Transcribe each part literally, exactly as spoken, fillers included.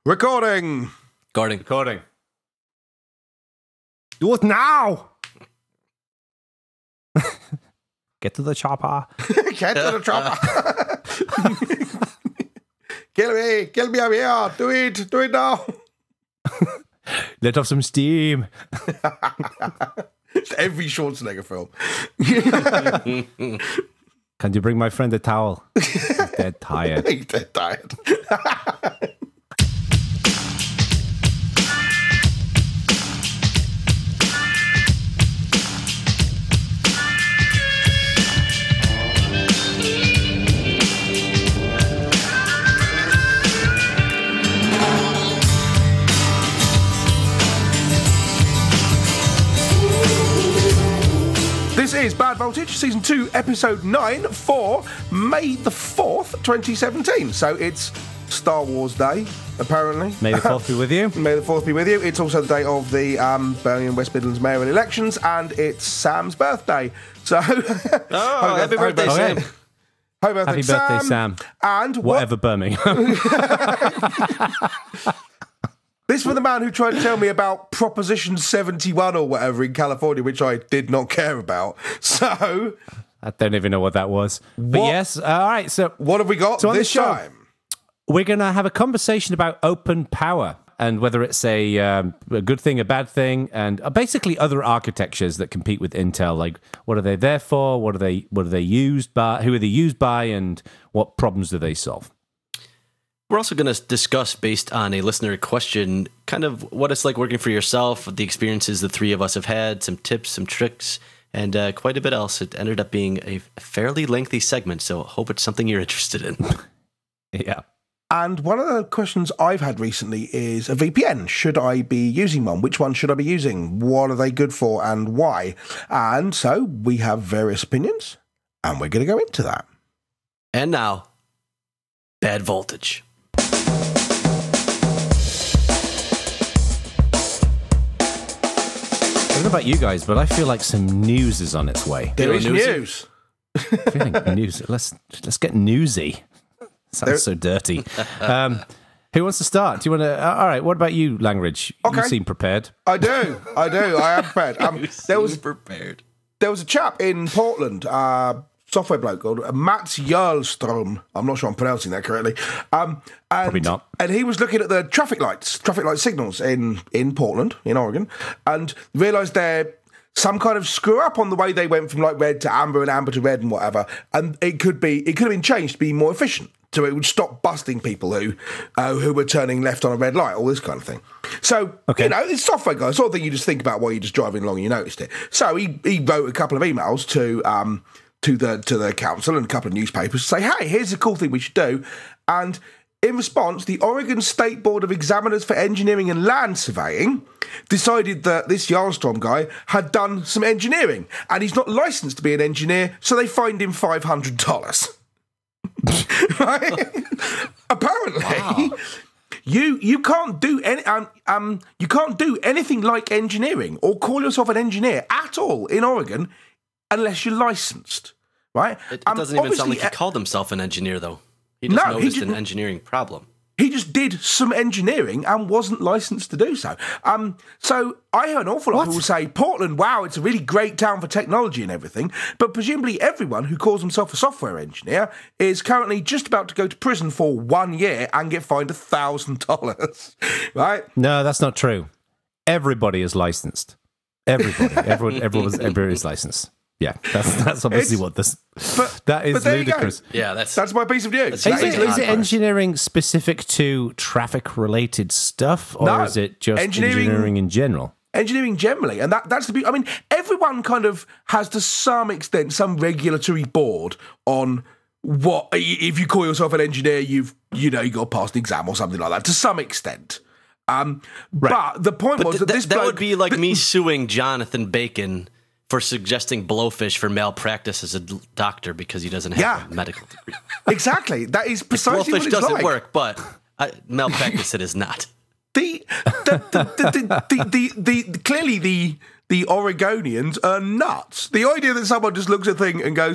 Recording. Recording. Recording. Do it now. Get to the chopper. Get to the chopper. Kill me. Kill me, I'm here. Do it. Do it now. Let off some steam. Every Schwarzenegger film. Can you bring my friend a towel? He's dead tired. He's dead tired. This is Bad Voltage, Season two, Episode nine for May the fourth, twenty seventeen. So it's Star Wars Day, apparently. May the fourth be with you. May the fourth be with you. It's also the day of the um, Birmingham West Midlands mayoral elections, and it's Sam's birthday. So, oh, happy birthday, birthday, Sam. Happy birthday, Happy Sam. birthday, Sam. And what- whatever Birmingham. This from the man who tried to tell me about Proposition seventy-one or whatever in California, which I did not care about. So, I don't even know what that was. But What- yes, uh, all right. So what have we got So on this the show- time? we're going to have a conversation about open power and whether it's a, um, a good thing, a bad thing, and uh, basically other architectures that compete with Intel. Like, what are they there for? What are they? What are they used by? Who are they used by? And what problems do they solve? We're also going to discuss, based on a listener question, kind of what it's like working for yourself, the experiences the three of us have had, some tips, some tricks, and uh, quite a bit else. It ended up being a fairly lengthy segment, so hope it's something you're interested in. Yeah. And one of the questions I've had recently is a V P N. Should I be using one? Which one should I be using? What are they good for and why? And so we have various opinions, and we're going to go into that. And now, Bad Voltage. I don't know about you guys, but I feel like some news is on its way. There is Feeling newsy? news. Feeling news. Let's let's get newsy. Sounds There- so dirty. Um, who wants to start? Do you want to? Uh, all right. What about you, Langridge? Okay. You seem prepared. I do. I do. I am prepared. Um, there was prepared. there was a chap in Portland, uh, software bloke called Mats Jarlstrom. I'm not sure I'm pronouncing that correctly. Um, and, Probably not. And he was looking at the traffic lights, traffic light signals in, in Portland, in Oregon, and realised they're some kind of screw up on the way they went from like red to amber and amber to red and whatever. And it could be it could have been changed to be more efficient. So it would stop busting people who uh, who were turning left on a red light, all this kind of thing. So, Okay. you know, it's software guy, sort of thing you just think about while you're just driving along and you noticed it. So he, he wrote a couple of emails to um to the to the council and a couple of newspapers to say, hey, here's a cool thing we should do. And in response, the Oregon State Board of Examiners for Engineering and Land Surveying decided that this Jarlstrom guy had done some engineering and he's not licensed to be an engineer, so they fined him five hundred dollars. Right? Apparently, Wow. you you can't do any um, um you can't do anything like engineering or call yourself an engineer at all in Oregon unless you're licensed, right? It, it Um, doesn't even sound like he obviously, called himself an engineer, though. He just No, he noticed an didn't. engineering problem. He just did some engineering and wasn't licensed to do so. Um, so I heard an awful lot of people say, Portland, wow, it's a really great town for technology and everything. But presumably everyone who calls himself a software engineer is currently just about to go to prison for one year and get fined one thousand dollars, right? No, that's not true. Everybody is licensed. Everybody. Everyone. Everyone's. Everybody is licensed. Yeah, that's that's obviously It's- what this. But, That is but there you go. ludicrous. Yeah, that's... That's my piece of news. That's That Is it, Exactly. is it ludicrous. engineering specific to traffic-related stuff, or No. is it just Engineering- engineering, in general? Engineering generally, and that, that's the beauty. I mean, everyone kind of has to some extent some regulatory board on what, if you call yourself an engineer, you've, you know, you got to pass an exam or something like that, to some extent. Um, But the point was Th- that th- this that bloke, would be like me suing Jonathan Bacon for suggesting blowfish for malpractice as a d- doctor because he doesn't have Yeah. a medical degree. exactly, that is precisely what Blowfish it's doesn't like. work, but uh, malpractice it is not. The, the, the, the, the, the, the, the clearly the the Oregonians are nuts. The idea that someone just looks at a thing and goes,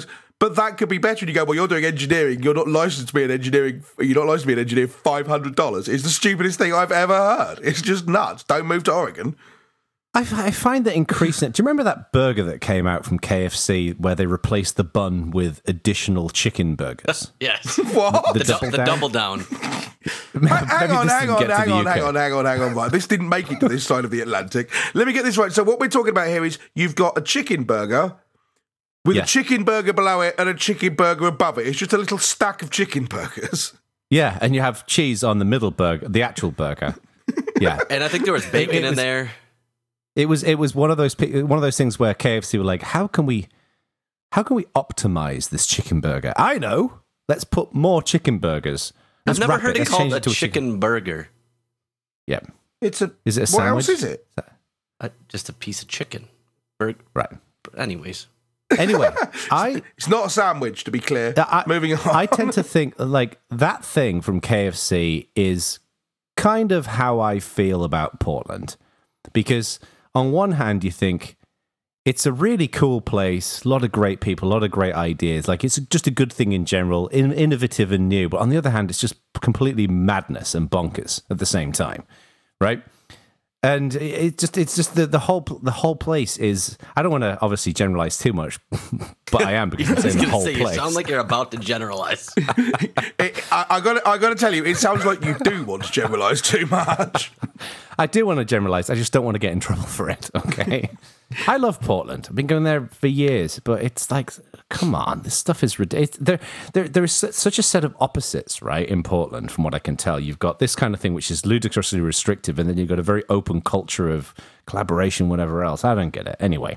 But that could be better. And you go, well, you're doing engineering. You're not licensed to be an engineering. You're not licensed to be an engineer. Five hundred dollars. It's the stupidest thing I've ever heard. It's just nuts. Don't move to Oregon. I, I find that increasing. Do you remember that burger that came out from K F C where they replaced the bun with additional chicken burgers? Yes. What? The, The du- double the down? double down. Maybe Hang on, this hang didn't on, get to hang the on, U K. hang on, hang on, hang on, right. This didn't make it to this side of the Atlantic. Let me get this right. So what we're talking about here is you've got a chicken burger with Yeah. a chicken burger below it and a chicken burger above it. It's just a little stack of chicken burgers. Yeah, and you have cheese on the middle burger, the actual burger. Yeah. And I think there was bacon It in was- there. It was it was one of those pi- one of those things where K F C were like, how can we how can we optimize this chicken burger? I know. Let's put more chicken burgers. I've Let's never wrap heard it Let's called change a to chicken burger. Yeah. It's a. Is it a what sandwich? else is it? Uh, just a piece of chicken. Burger. Right. Anyways. Anyway, I It's not a sandwich, to be clear. I, Moving on. I tend to think like that thing from K F C is kind of how I feel about Portland. Because on one hand, you think it's a really cool place, a lot of great people, a lot of great ideas. Like it's just a good thing in general, in, innovative and new. But on the other hand, it's just completely madness and bonkers at the same time, right? And it it just it's just the, the whole the whole place is. I don't want to obviously generalize too much, but I am because I'm I was saying the gonna whole say, place. you sound like you're about to generalize. It, I, I got. I got to tell you, it sounds like you do want to generalise too much. I do want to generalize. I just don't want to get in trouble for it. Okay. I love Portland. I've been going there for years, but it's like, come on, this stuff is ridiculous. There, there, there is such a set of opposites, right, in Portland, from what I can tell. You've got this kind of thing, which is ludicrously restrictive, and then you've got a very open culture of collaboration, whatever else. I don't get it. Anyway.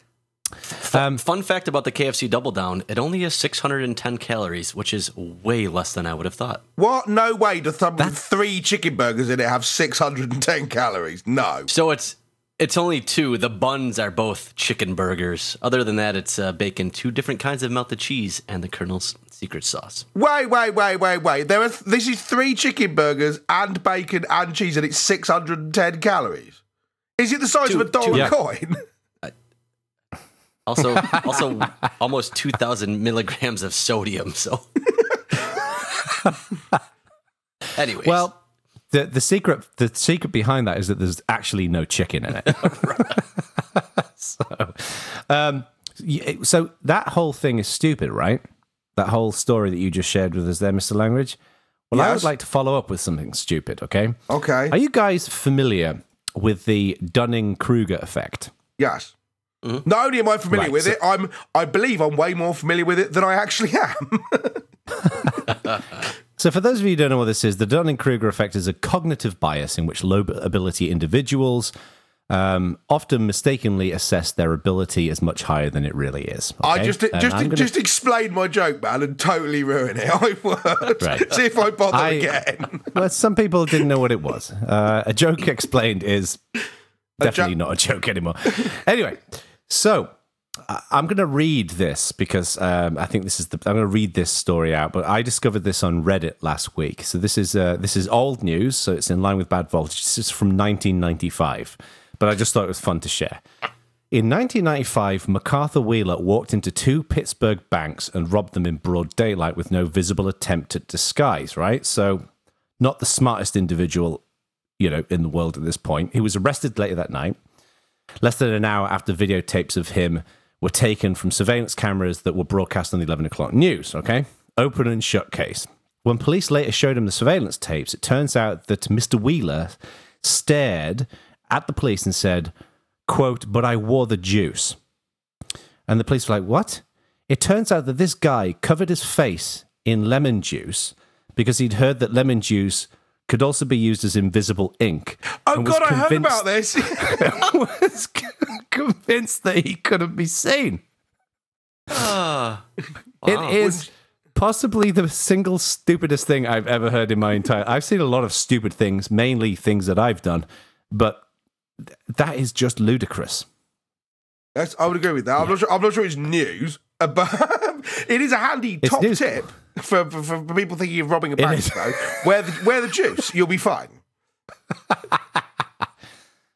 Um, Fun fact about the K F C Double Down, it only has six hundred ten calories, which is way less than I would have thought. What? No way. The th- three chicken burgers in it have six hundred ten calories. No. So it's it's only two. The buns are both chicken burgers. Other than that, it's uh, bacon, two different kinds of melted cheese, and the Colonel's secret sauce. Wait, wait, wait, wait, wait. There are. Th- this is three chicken burgers and bacon and cheese, and it's six hundred ten calories. Is it the size Two- of a dollar two- yeah. coin? Also, also almost two thousand milligrams of sodium. So, anyways, Well, the, the secret the secret behind that is that there's actually no chicken in it. so, um, y- so that whole thing is stupid, right? That whole story that you just shared with us there, Mister Langridge. Well, I Yes. would like to follow up with something stupid, okay? Okay. Are you guys familiar with the Dunning-Kruger effect? Yes. Not only am I familiar Right, with so- it, I'm. I believe I'm way more familiar with it than I actually am. So for those of you who don't know what this is, the Dunning-Kruger effect is a cognitive bias in which low-ability individuals um, often mistakenly assess their ability as much higher than it really is. I okay? just And just I'm gonna- just explain my joke, man, and totally ruin it. I would. Right. See if I bother I- again. Well, some people didn't know what it was. Uh, a joke explained is definitely jo- not a joke anymore. Anyway, so I- I'm going to read this because um, I think this is the. I'm going to read this story out. But I discovered this on Reddit last week. So this is uh, this is old news. So it's in line with Bad Voltage. This is from nineteen ninety-five. But I just thought it was fun to share. In nineteen ninety-five, MacArthur Wheeler walked into two Pittsburgh banks and robbed them in broad daylight with no visible attempt at disguise, right? So, not the smartest individual, you know, in the world at this point. He was arrested later that night, less than an hour after videotapes of him were taken from surveillance cameras that were broadcast on the eleven o'clock news, okay? Open and shut case. When police later showed him the surveillance tapes, it turns out that Mister Wheeler stared at the police and said, quote, "But I wore the juice." And the police were like, what? It turns out that this guy covered his face in lemon juice because he'd heard that lemon juice could also be used as invisible ink. Oh and was God, I heard convinced- about this. was convinced that he couldn't be seen. Ah, It wow. is possibly the single stupidest thing I've ever heard in my entire... I've seen a lot of stupid things, mainly things that I've done, but th- that is just ludicrous. That's, I would agree with that. I'm not sure. I'm not sure it's news, uh, but it is a handy It's top news. tip for, for, for people thinking of robbing a It bank. is. Though, wear the wear the juice, you'll be fine.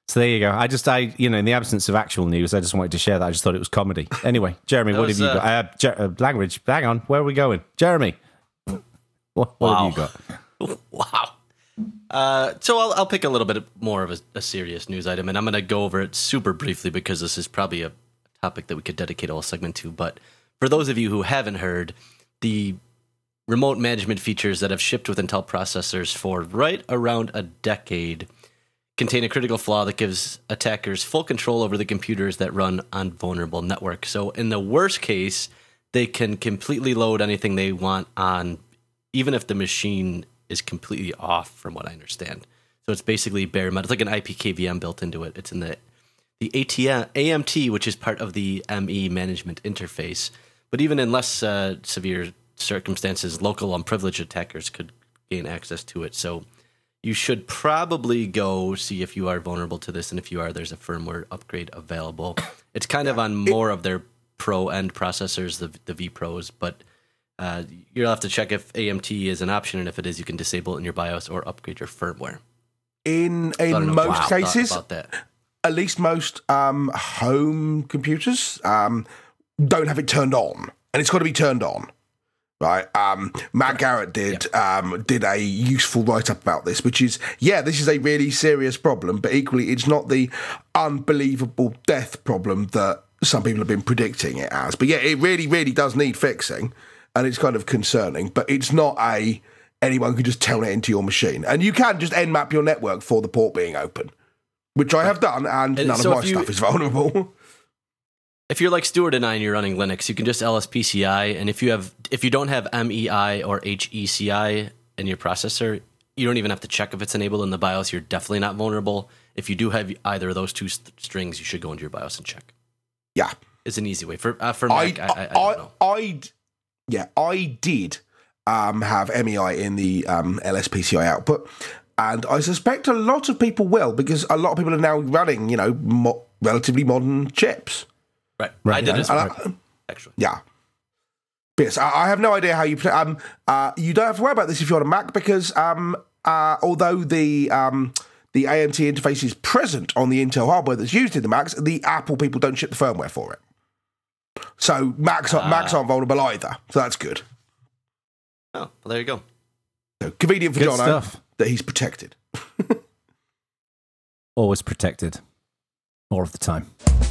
So there you go. I just, I, you know, in the absence of actual news, I just wanted to share that. I just thought it was comedy. Anyway, Jeremy, what was, have you uh, got? Uh, Jer- uh, language, hang on, where are we going? Jeremy, what, what Wow. have you got? Wow. Uh, so I'll, I'll pick a little bit more of a, a serious news item, and I'm going to go over it super briefly because this is probably a topic that we could dedicate a whole segment to. But for those of you who haven't heard, the remote management features that have shipped with Intel processors for right around a decade contain a critical flaw that gives attackers full control over the computers that run on vulnerable networks. So in the worst case, they can completely load anything they want on, even if the machine is completely off, from what I understand. So it's basically bare metal. It's like an I P K V M built into it. It's in the the A T M, A M T, which is part of the M E management interface. But even in less uh, severe circumstances, local unprivileged attackers could gain access to it. So you should probably go see if you are vulnerable to this, and if you are, there's a firmware upgrade available. It's kind of on more of their pro end processors, the the V Pros, but uh, you'll have to check if A M T is an option, and if it is, you can disable it in your BIOS or upgrade your firmware. In I don't in know most what you thought cases, about that. at least most um, home computers um, don't have it turned on, and it's got to be turned on. Right, um, Matt Garrett did um, did a useful write up about this, which is yeah, this is a really serious problem, but equally, it's not the unbelievable death problem that some people have been predicting it as. But yeah, it really, really does need fixing, and it's kind of concerning. But it's not a anyone can just turn it into your machine, and you can just nmap your network for the port being open, which I have done, and And none so of my if you- stuff is vulnerable. If you're like Stuart and I and you're running Linux, you can just L S P C I, and if you have if you don't have M E I or H E C I in your processor, you don't even have to check if it's enabled in the BIOS. You're definitely not vulnerable. If you do have either of those two st- strings, you should go into your BIOS and check. Yeah, It's an easy way for uh, for Mac. I, I, I, I, don't know. I, yeah, I did um, have M E I in the um, L S P C I output, and I suspect a lot of people will, because a lot of people are now running, you know, mo- relatively modern chips. Right, Right, I did yeah. as And well. I- Actually, Yeah. But yes, I, I have no idea how you play. Um, uh, you don't have to worry about this if you're on a Mac, because um, uh, although the um, the A M T interface is present on the Intel hardware that's used in the Macs, the Apple people don't ship the firmware for it. So Macs, Ah. Macs aren't vulnerable either. So that's good. oh, well, there you go. So convenient for Good Jono stuff. that he's protected. Always protected. All of the time.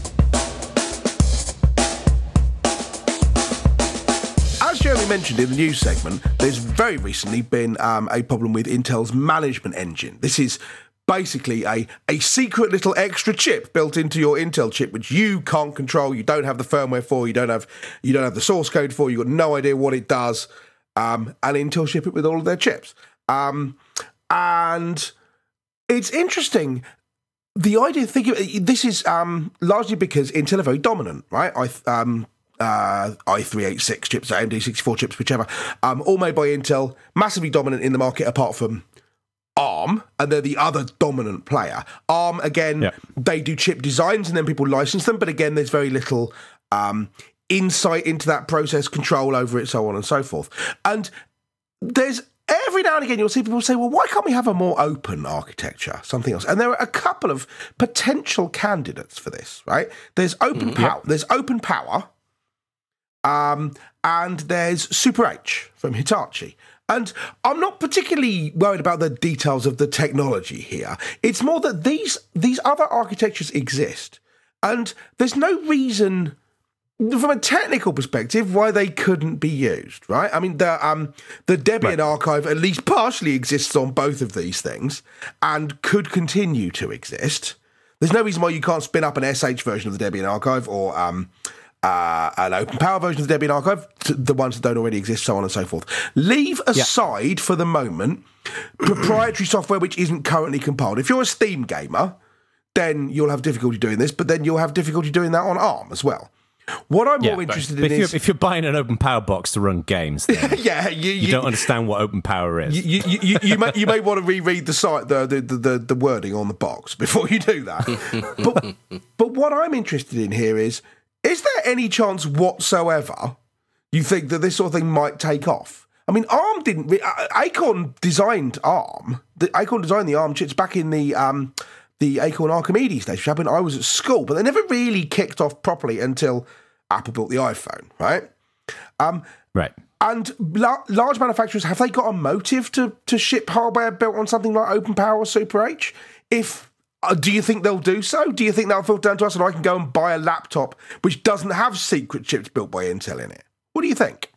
As Jeremy mentioned in the news segment, there's very recently been um, a problem with Intel's management engine. This is basically a, a secret little extra chip built into your Intel chip, which you can't control. You don't have the firmware for. You don't have you don't have the source code for. You've got no idea what it does. Um, and Intel ship it with all of their chips. Um, and it's interesting. The idea, think of this is um, largely because Intel are very dominant, right? I um, uh, i three eighty-six chips, A M D sixty-four chips, whichever, um, all made by Intel, massively dominant in the market apart from ARM, and they're the other dominant player. ARM, again, Yeah. they do chip designs and then people license them, but again, there's very little um, insight into that process, control over it, so on and so forth. And there's every now and again you'll see people say, well, why can't we have a more open architecture, something else? And there are a couple of potential candidates for this, right? There's open power. There's open power. Um, and there's Super H from Hitachi. And I'm not particularly worried about the details of the technology here. It's more that these these other architectures exist, and there's no reason, from a technical perspective, why they couldn't be used, right? I mean, the um, the Debian Right. archive at least partially exists on both of these things and could continue to exist. There's no reason why you can't spin up an S H version of the Debian archive or um, uh, an open power version of the Debian archive, t- the ones that don't already exist, so on and so forth. Leave aside for the moment proprietary software which isn't currently compiled. If you're a Steam gamer, then you'll have difficulty doing this, but then you'll have difficulty doing that on ARM as well. What I'm more interested But in if, is... you're, if you're buying an open power box to run games, then yeah, you, you don't understand what open power is. You, you, you, you, may, you may want to reread the site, the, the, the, the wording on the box before you do that. but, but what I'm interested in here is, is there any chance whatsoever you think that this sort of thing might take off? I mean, ARM didn't... Re- Acorn designed ARM. The, Acorn designed the ARM chips back in the um, the Acorn Archimedes days, which happened I was at school, but they never really kicked off properly until Apple built the iPhone, right? Um, right. And la- large manufacturers, have they got a motive to to ship hardware built on something like OpenPower or Super H? If uh, do you think they'll do so? Do you think they'll filter down to us and I can go and buy a laptop which doesn't have secret chips built by Intel in it? What do you think?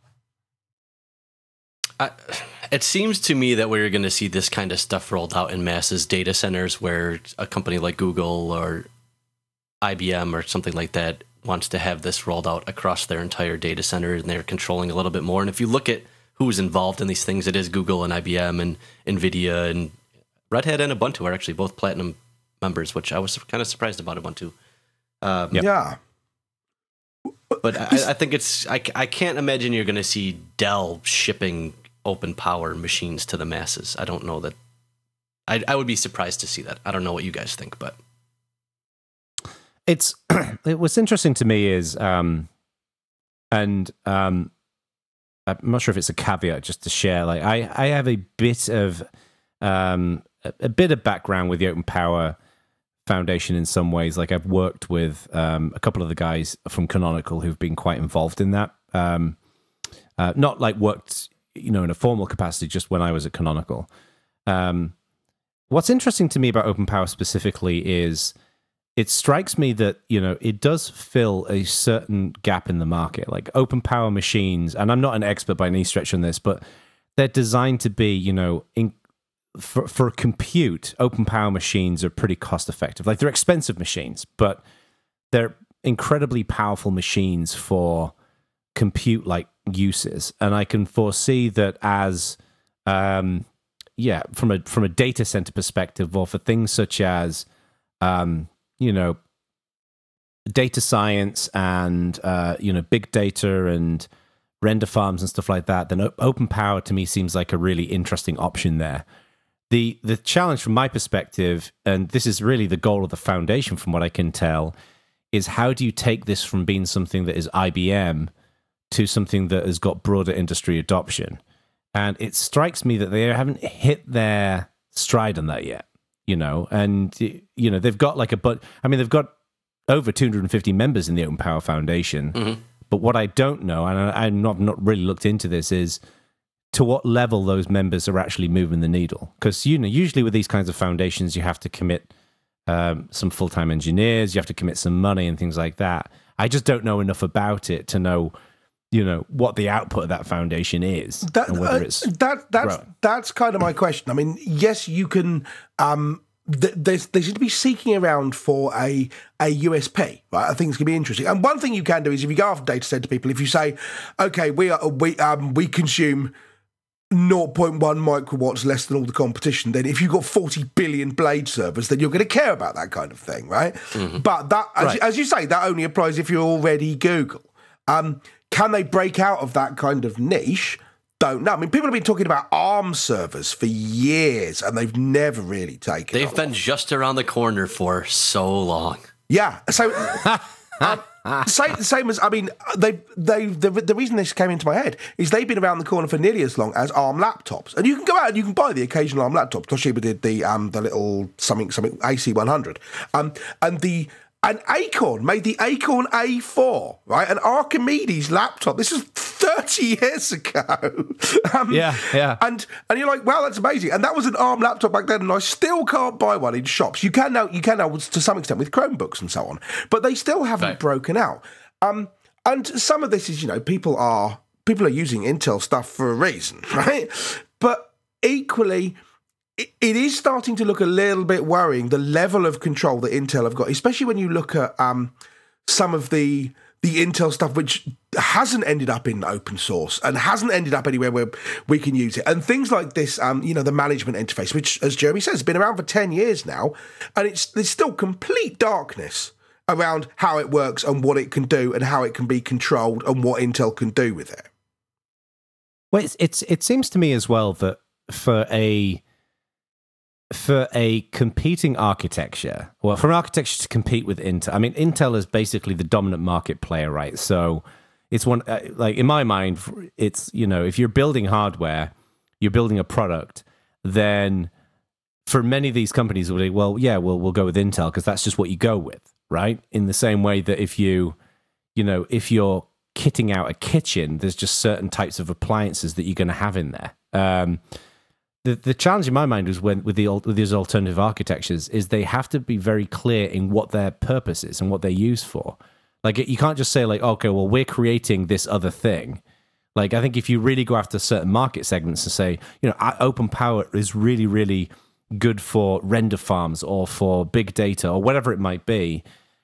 I, it seems to me that we're going to see this kind of stuff rolled out in masses data centers where a company like Google or I B M or something like that wants to have this rolled out across their entire data center, and they're controlling a little bit more. And if you look at who's involved in these things, it is Google and I B M and NVIDIA, and Red Hat and Ubuntu are actually both Platinum members, which I was kind of surprised about Ubuntu. Um, Yep. Yeah. But I, I think it's, I, I can't imagine you're going to see Dell shipping open power machines to the masses. I don't know that. I, I would be surprised to see that. I don't know what you guys think, but. It's it, what's interesting to me is, um, and um, I'm not sure if it's a caveat just to share. Like I, I have a bit of um, a, a bit of background with the Open Power Foundation in some ways. Like I've worked with um, a couple of the guys from Canonical who've been quite involved in that. Um, uh, not like worked, you know, in a formal capacity, just when I was at Canonical. Um, what's interesting to me about Open Power specifically is, it strikes me that, you know, it does fill a certain gap in the market. Like open power machines, and I'm not an expert by any stretch on this, but they're designed to be, you know, in, for, for compute, open power machines are pretty cost effective. Like they're expensive machines, but they're incredibly powerful machines for compute like uses. And I can foresee that as, um, yeah, from a, from a data center perspective, or for things such as, um, you know, data science and, uh, you know, big data and render farms and stuff like that, then open power to me seems like a really interesting option there. The the challenge from my perspective, and this is really the goal of the foundation from what I can tell, is how do you take this from being something that is I B M to something that has got broader industry adoption? And it strikes me that they haven't hit their stride on that yet. You know, and, you know, they've got like a, but I mean, they've got over two hundred fifty members in the Open Power Foundation. Mm-hmm. But what I don't know, and I, I'm not, not really looked into this, is to what level those members are actually moving the needle. Because, you know, usually with these kinds of foundations, you have to commit um, some full-time engineers, you have to commit some money and things like that. I just don't know enough about it to know, you know, what the output of that foundation is, that, and whether it's uh, that that's growing. That's kind of my question. I mean, yes, you can. Um, th- they they seem to be seeking around for a a U S P, right? I think it's going to be interesting. And one thing you can do is if you go after data center people, if you say, okay, we are we um we consume zero point one microwatts less than all the competition, then if you've got forty billion blade servers, then you're going to care about that kind of thing, right? Mm-hmm. But that, as, right. as you say, that only applies if you're already Google. Um, Can they break out of that kind of niche? Don't know. I mean, people have been talking about ARM servers for years, and they've never really taken They've off. been just around the corner for so long. Yeah. So, um, same, same as, I mean, they, they, the, the reason this came into my head is they've been around the corner for nearly as long as ARM laptops. And you can go out and you can buy the occasional ARM laptop. Toshiba did the um, the little something, something A C one hundred. Um, and the... And Acorn made the Acorn A four, right? An Archimedes laptop. This is thirty years ago. um, yeah, yeah. And and you're like, wow, that's amazing. And that was an ARM laptop back then, and I still can't buy one in shops. You can now, you can now to some extent with Chromebooks and so on, but they still haven't right. broken out. Um, and some of this is, you know, people are people are using Intel stuff for a reason, right? But equally, it is starting to look a little bit worrying, the level of control that Intel have got, especially when you look at um, some of the the Intel stuff which hasn't ended up in open source and hasn't ended up anywhere where we can use it. And things like this, um, you know, the management interface, which, as Jeremy says, has been around for ten years now, and it's there's still complete darkness around how it works and what it can do and how it can be controlled and what Intel can do with it. Well, it's, it's it seems to me as well that for a... For a competing architecture, well, for an architecture to compete with Intel, I mean, Intel is basically the dominant market player, right? So it's one, uh, like, in my mind, it's, you know, if you're building hardware, you're building a product, then for many of these companies, will be, well, yeah, we'll we'll go with Intel because that's just what you go with, right? In the same way that if you, you know, if you're kitting out a kitchen, there's just certain types of appliances that you're going to have in there. Um, the the challenge in my mind is when with the with these alternative architectures is they have to be very clear in what their purpose is and what they're used for. Like you can't just say like, okay, well, we're creating this other thing. Like I think if you really go after certain market segments and say, you know, open power is really really good for render farms or for big data or whatever it might be,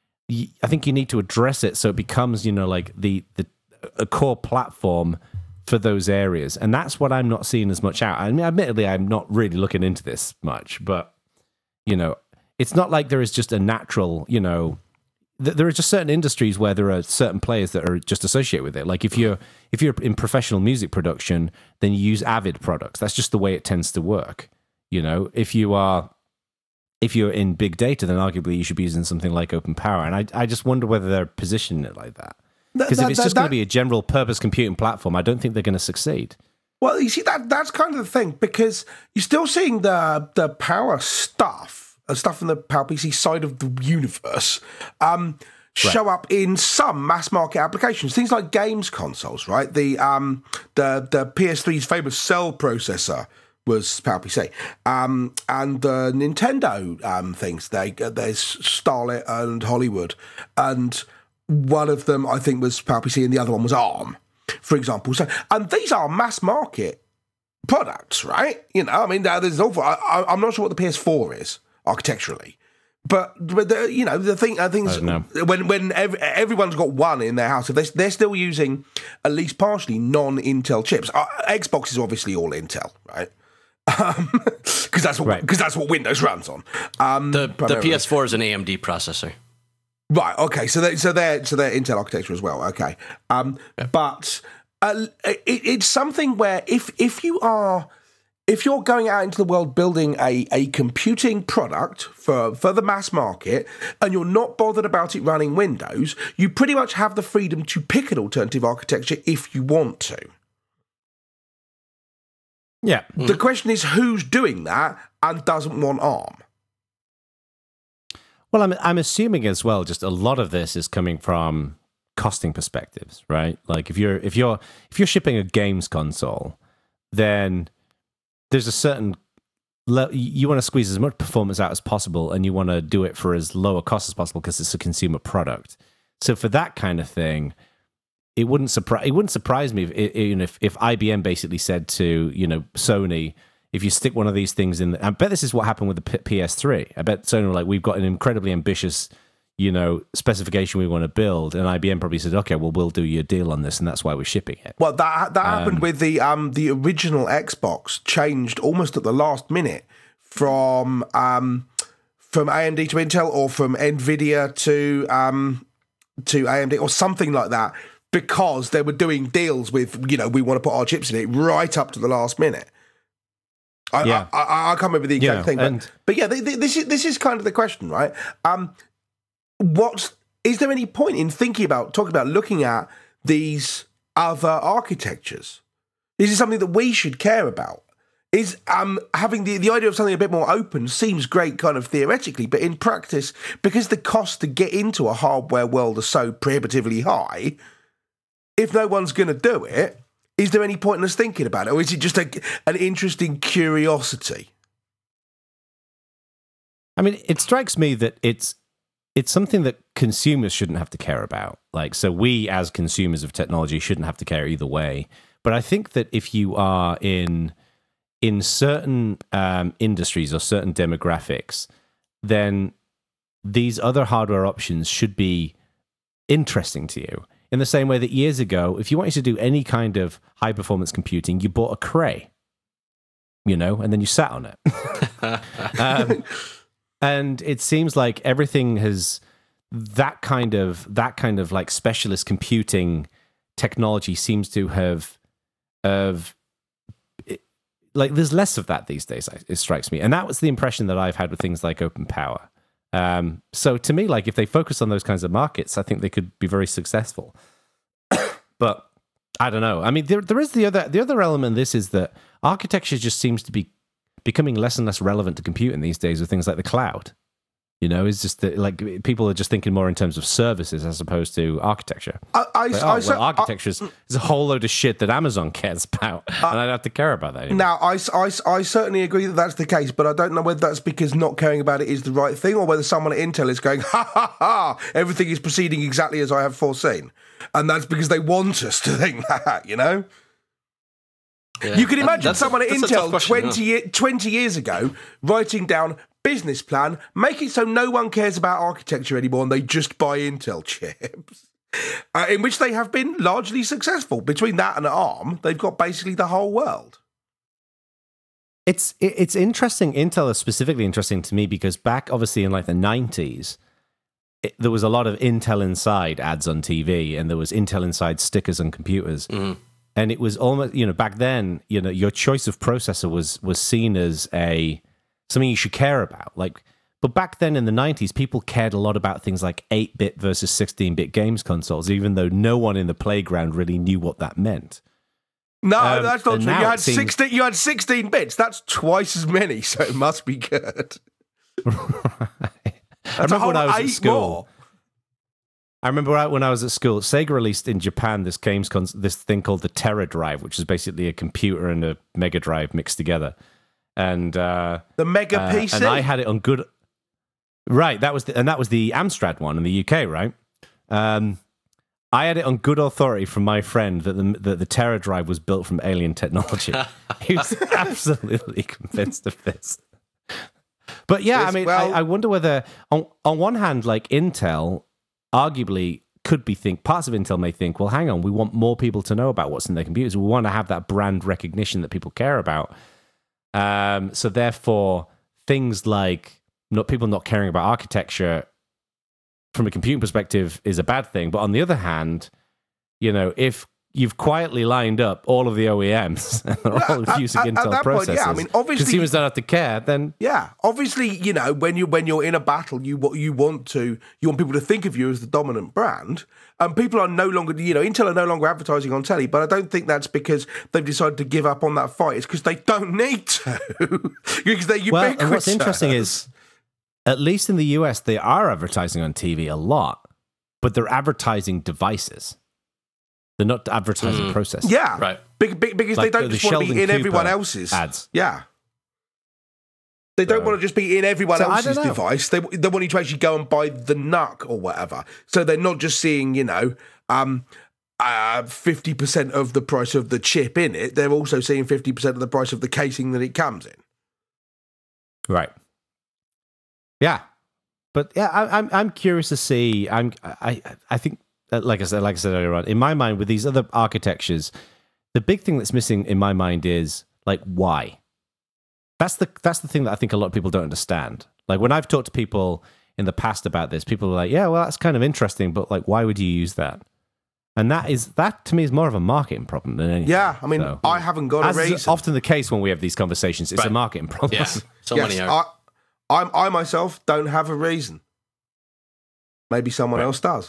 I think you need to address it so it becomes, you know, like the, the a core platform for those areas. And that's what I'm not seeing as much out. I mean, admittedly, I'm not really looking into this much, but, you know, it's not like there is just a natural, you know, th- there are just certain industries where there are certain players that are just associated with it. Like if you're if you're in professional music production, then you use Avid products. That's just the way it tends to work. You know, if you are, if you're in big data, then arguably you should be using something like Open Power. And I, I just wonder whether they're positioning it like that. Because if it's just going to be a general purpose computing platform, I don't think they're going to succeed. Well, you see, that that's kind of the thing, because you're still seeing the the power stuff, uh, stuff from the Power P C side of the universe, um, show right. up in some mass market applications. Things like games consoles, right? The um the the P S three's famous Cell processor was Power P C, um, and the Nintendo um, things. They there's Starlet and Hollywood, and one of them I think was Power P C, and the other one was ARM, for example. So, and these are mass market products, right? You know, I mean, there's an awful. I, I'm not sure what the P S four is architecturally, but but the, you know, the thing I think is when when every, everyone's got one in their house, if they're, they're still using at least partially non-Intel chips. Uh, Xbox is obviously all Intel, right? Because um, that's what because right. that's what Windows runs on. Um, the the P S four is an A M D processor, right? Okay, so they so they're so they're Intel architecture as well. Okay, um, yeah. but uh, it, it's something where if if you are if you're going out into the world building a a computing product for for the mass market and you're not bothered about it running Windows, you pretty much have the freedom to pick an alternative architecture if you want to. Yeah. The mm. question is who's doing that and doesn't want ARM? Well, I'm I'm assuming as well, just a lot of this is coming from costing perspectives, right? Like if you're if you're if you're shipping a games console, then there's a certain le- you want to squeeze as much performance out as possible, and you want to do it for as low a cost as possible because it's a consumer product. So for that kind of thing, It wouldn't surprise. It wouldn't surprise me if, if if I B M basically said to you know Sony, if you stick one of these things in, the, I bet this is what happened with the P S three. I bet Sony were like, we've got an incredibly ambitious, you know, specification we want to build, and I B M probably said, okay, well we'll do your deal on this, and that's why we're shipping it. Well, that that um, happened with the um the original Xbox. Changed almost at the last minute from um from A M D to Intel, or from Nvidia to um to A M D, or something like that. Because they were doing deals with, you know, we want to put our chips in it right up to the last minute. I, yeah. I, I, I can't remember the exact yeah, thing, but, and- but yeah, this is this is kind of the question, right? Um, what is there any point in thinking about talking about looking at these other architectures? Is it something that we should care about? Is um having the, the idea of something a bit more open seems great kind of theoretically, but in practice, because the cost to get into a hardware world are so prohibitively high, if no one's going to do it, is there any point in us thinking about it? Or is it just a, an interesting curiosity? I mean, it strikes me that it's it's something that consumers shouldn't have to care about. Like, so we as consumers of technology shouldn't have to care either way. But I think that if you are in in certain um, industries or certain demographics, then these other hardware options should be interesting to you. In the same way that years ago, if you wanted to do any kind of high performance computing, you bought a Cray, you know, and then you sat on it. um, and it seems like everything has that kind of that kind of like specialist computing technology seems to have of it, like there's less of that these days. It strikes me, and that was the impression that I've had with things like Open Power. Um, so to me, like if they focus on those kinds of markets, I think they could be very successful. But I don't know. I mean, there there is the other the other element. Of this is that architecture just seems to be becoming less and less relevant to computing these days with things like the cloud. You know, it's just that, like, people are just thinking more in terms of services as opposed to architecture. I, I, like, I, oh, well, so, architecture is a whole load of shit that Amazon cares about, uh, and I don't have to care about that anymore. Now, I, I, I certainly agree that that's the case, but I don't know whether that's because not caring about it is the right thing, or whether someone at Intel is going, ha ha ha, everything is proceeding exactly as I have foreseen. And that's because they want us to think that, you know? Yeah. You can imagine that's someone a, at Intel question, twenty, huh? twenty years ago writing down business plan, make it so no one cares about architecture anymore and they just buy Intel chips, uh, in which they have been largely successful. Between that and ARM, they've got basically the whole world. It's it's interesting. Intel is specifically interesting to me because back, obviously, in like the nineties, it, there was a lot of Intel Inside ads on T V, and there was Intel Inside stickers on computers. Mm. And it was almost, you know, back then, you know, your choice of processor was was seen as a something you should care about. Like, but back then in the nineties, people cared a lot about things like eight-bit versus sixteen-bit games consoles, even though no one in the playground really knew what that meant. No, um, that's not true. You had seems... sixteen. You had sixteen bits. That's twice as many, so it must be good. Right. I remember when I was at school. More. I remember when I was at school, Sega released in Japan this games cons- this thing called the Terra Drive, which is basically a computer and a Mega Drive mixed together. And uh, the Mega uh, P C. And I had it on good. Right, that was the, and that was the Amstrad one in the U K, right? Um, I had it on good authority from my friend that the that the Terra Drive was built from alien technology. He was absolutely convinced of this. But yeah, it's, I mean, well, I, I wonder whether on on one hand, like Intel, arguably could be think parts of Intel may think, well, hang on, we want more people to know about what's in their computers. We want to have that brand recognition that people care about. Um, so therefore, things like not people not caring about architecture from a computing perspective is a bad thing. But on the other hand, you know, if you've quietly lined up all of the O E Ms and they're all at, using at, Intel at processors, point, yeah, I mean, obviously, consumers don't have to care. Then yeah, obviously, you know, when you when you're in a battle, you what you want to you want people to think of you as the dominant brand. And people are no longer, you know, Intel are no longer advertising on telly, but I don't think that's because they've decided to give up on that fight. It's because they don't need to. Because they're ubiquitous. Well, and what's interesting is, at least in the U S, they are advertising on T V a lot, but they're advertising devices. They're not advertising mm. processors. Yeah, right. Big, big, because like they don't the, just the want to be in Cooper everyone else's ads. Yeah. They don't so, want to just be in everyone so else's device. They they want you to actually go and buy the N U C or whatever. So they're not just seeing, you know, um, uh, fifty percent of the price of the chip in it. They're also seeing fifty percent of the price of the casing that it comes in. Right. Yeah. But yeah, I, I'm I'm curious to see. I'm I I think like I said like I said earlier on, in my mind with these other architectures, the big thing that's missing in my mind is like why. That's the that's the thing that I think a lot of people don't understand. Like when I've talked to people in the past about this, people are like, "Yeah, well, that's kind of interesting, but like, why would you use that?" And that is that to me is more of a marketing problem than anything. Yeah, I mean, so, I haven't got as a reason. Is often the case when we have these conversations, it's right. a marketing problem. Yes, so yes, many are. I, I, I myself don't have a reason. Maybe someone right. else does.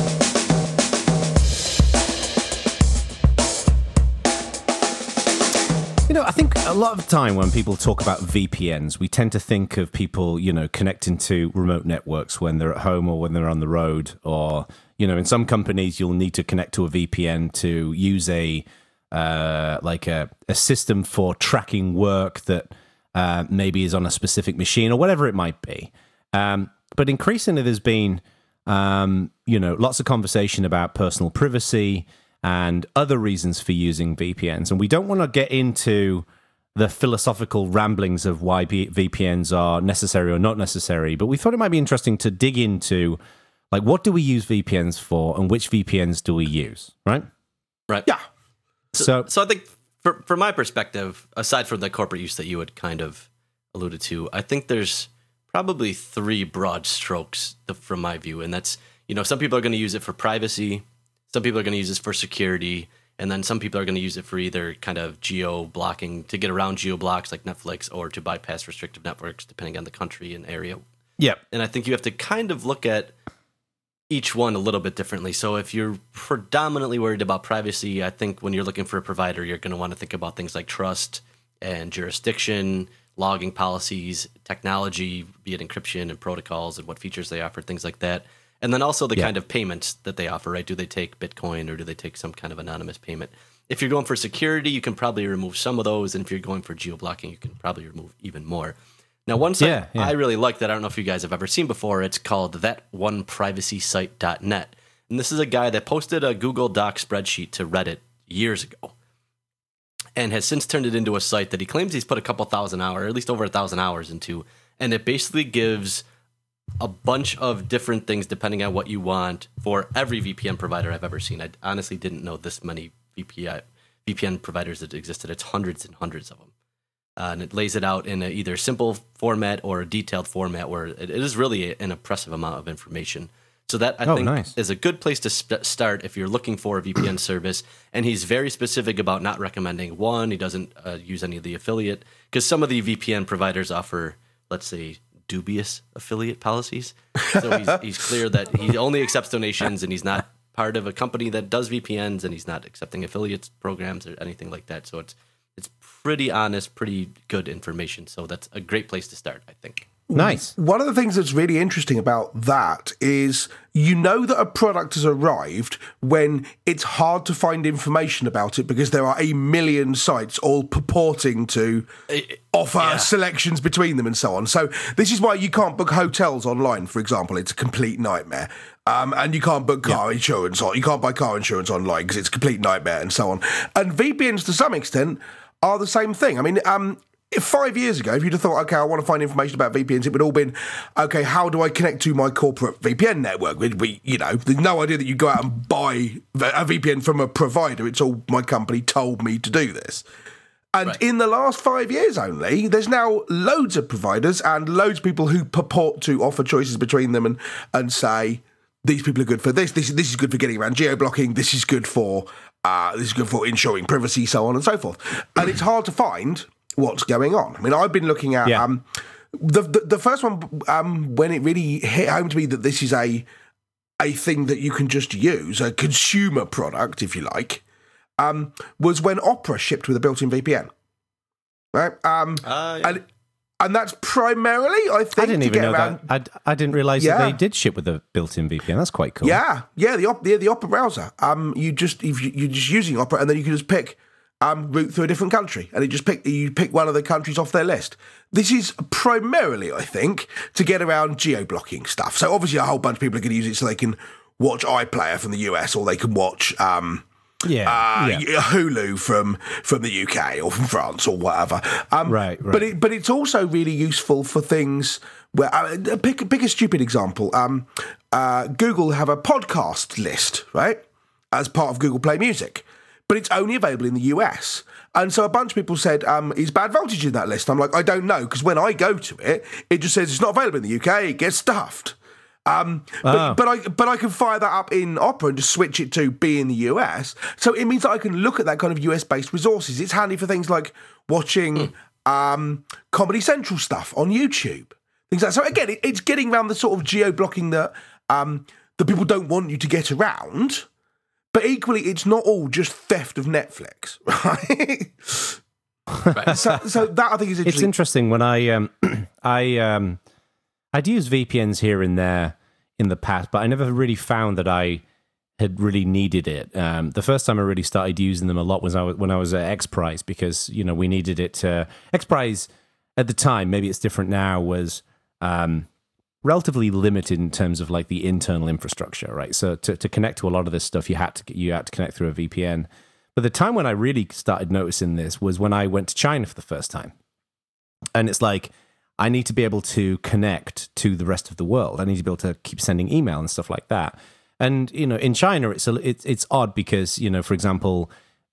You know, I think a lot of the time when people talk about V P Ns, we tend to think of people, you know, connecting to remote networks when they're at home or when they're on the road. Or, you know, in some companies, you'll need to connect to a V P N to use a, uh, like a, a system for tracking work that uh, maybe is on a specific machine or whatever it might be. Um, but increasingly, there's been, um, you know, lots of conversation about personal privacy and other reasons for using V P Ns. And we don't want to get into the philosophical ramblings of why V P Ns are necessary or not necessary, but we thought it might be interesting to dig into, like, what do we use V P Ns for and which V P Ns do we use, right? Right. Yeah. So, so, so I think for, from my perspective, aside from the corporate use that you had kind of alluded to, I think there's probably three broad strokes from my view. And that's, you know, some people are going to use it for privacy. Some people are going to use this for security, and then some people are going to use it for either kind of geo-blocking, to get around geo-blocks like Netflix, or to bypass restrictive networks, depending on the country and area. Yeah. And I think you have to kind of look at each one a little bit differently. So if you're predominantly worried about privacy, I think when you're looking for a provider, you're going to want to think about things like trust and jurisdiction, logging policies, technology, be it encryption and protocols and what features they offer, things like that. And then also the Yeah. kind of payments that they offer, right? Do they take Bitcoin or do they take some kind of anonymous payment? If you're going for security, you can probably remove some of those. And if you're going for geo-blocking, you can probably remove even more. Now, one site Yeah, yeah. I really like that I don't know if you guys have ever seen before, it's called that one privacy site dot net. And this is a guy that posted a Google Doc spreadsheet to Reddit years ago and has since turned it into a site that he claims he's put a couple thousand hours, or at least over a thousand hours into. And it basically gives a bunch of different things depending on what you want for every V P N provider I've ever seen. I honestly didn't know this many V P N, V P N providers that existed. It's hundreds and hundreds of them. Uh, and it lays it out in a either simple format or a detailed format where it, it is really an impressive amount of information. So that, I Oh, think, nice. is a good place to sp- start if you're looking for a V P N service. And he's very specific about not recommending one. He doesn't uh, use any of the affiliate, because some of the V P N providers offer, let's say, dubious affiliate policies. So he's, he's clear that he only accepts donations and he's not part of a company that does V P Ns, and he's not accepting affiliates programs or anything like that. So it's it's pretty honest, pretty good information. So that's a great place to start, I think. Nice. One of the things that's really interesting about that is you know that a product has arrived when it's hard to find information about it because there are a million sites all purporting to offer yeah. selections between them and so on. So this is why you can't book hotels online, for example. It's a complete nightmare. Um, and you can't book car yeah. insurance, or you can't buy car insurance online because it's a complete nightmare and so on. And V P Ns, to some extent, are the same thing. I mean, um, if five years ago, if you'd have thought, okay, I want to find information about V P Ns, it would all been, okay, how do I connect to my corporate V P N network? We, we, you know, there's no idea that you go out and buy a V P N from a provider. It's all my company told me to do this. And right. in the last five years only, there's now loads of providers and loads of people who purport to offer choices between them and, and say, these people are good for this, this, this is good for getting around geo-blocking, this is good for uh, this is good for ensuring privacy, so on and so forth. And it's hard to find what's going on. I mean, I've been looking at Yeah. um, the, the the first one um, when it really hit home to me that this is a a thing that you can just use, a consumer product, if you like, um, was when Opera shipped with a built-in V P N. Right? Um, Uh, yeah. and and that's primarily, I think, I didn't to even get know around, that. I, I didn't realize Yeah. that they did ship with a built-in V P N. That's quite cool. Yeah, yeah, the op- yeah, the Opera browser. Um, you just if you, you're just using Opera, and then you can just pick um route through a different country, and it just pick you pick one of the countries off their list. This is primarily, I think, to get around geo-blocking stuff. So obviously, a whole bunch of people are going to use it so they can watch iPlayer from the U S, or they can watch um. Yeah. Uh, yeah. Hulu from, from the U K or from France or whatever. Um, Right, right. But it, but it's also really useful for things where uh, pick pick a stupid example. Um, uh, Google have a podcast list, right, as part of Google Play Music, but it's only available in the U S. And so a bunch of people said, um, is Bad Voltage in that list? I'm like, I don't know, because when I go to it, it just says it's not available in the U K. It gets stuffed. Um, but, Oh. but I but I can fire that up in Opera and just switch it to be in the U S. So it means that I can look at that kind of U S based resources. It's handy for things like watching um, Comedy Central stuff on YouTube. Things like so. Again, it, it's getting around the sort of geo blocking that um, that people don't want you to get around. But equally, it's not all just theft of Netflix, right? Right. so, so that I think is interesting. It's interesting when I um I um I'd used V P Ns here and there in the past, but I never really found that I had really needed it. Um, the first time I really started using them a lot was I was, when I was at X Prize, because you know we needed it. To, X Prize at the time, maybe it's different now, was um, relatively limited in terms of like the internal infrastructure, right? So to, to connect to a lot of this stuff, you had to you had to connect through a V P N. But the time when I really started noticing this was when I went to China for the first time, and it's like, I need to be able to connect to the rest of the world. I need to be able to keep sending email and stuff like that. And, you know, in China, it's a, it's, it's odd because, you know, for example,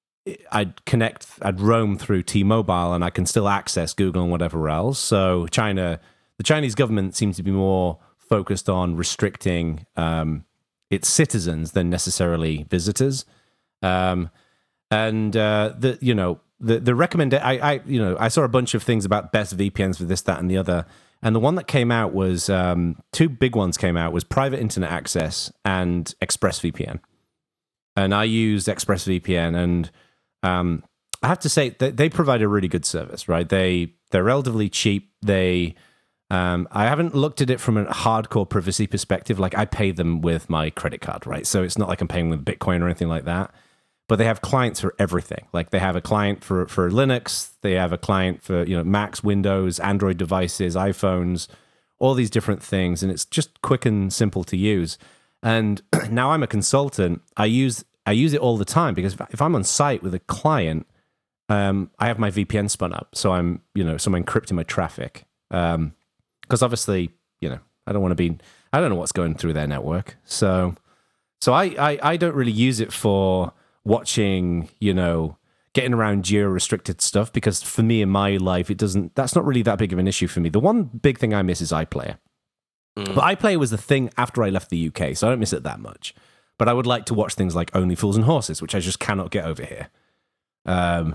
I'd connect, I'd roam through T-Mobile and I can still access Google and whatever else. So China, the Chinese government seems to be more focused on restricting um, its citizens than necessarily visitors. Um, and, uh, the you know, The the recommend I, I you know I saw a bunch of things about best V P Ns for this, that, and the other, and the one that came out was um, two big ones came out was private internet access and ExpressVPN, and I used ExpressVPN, and um, I have to say that they provide a really good service, right? They they're relatively cheap. They um, I haven't looked at it from a hardcore privacy perspective. Like I pay them with my credit card, right? So it's not like I'm paying with Bitcoin or anything like that. But they have clients for everything. Like they have a client for for Linux, they have a client for you know Macs, Windows, Android devices, iPhones, all these different things, and it's just quick and simple to use. And now I'm a consultant. I use I use it all the time because if I'm on site with a client, um, I have my V P N spun up, so I'm you know so I'm encrypting my traffic. Um, because obviously you know I don't want to be I don't know what's going through their network, so so I, I I don't really use it for watching you know getting around geo restricted stuff because for me in my life it doesn't that's not really that big of an issue for me. The one big thing I miss is iPlayer. Mm. But iPlayer was the thing after I left the U K, so I don't miss it that much. But I would like to watch things like Only Fools and Horses, which I just cannot get over here. Um,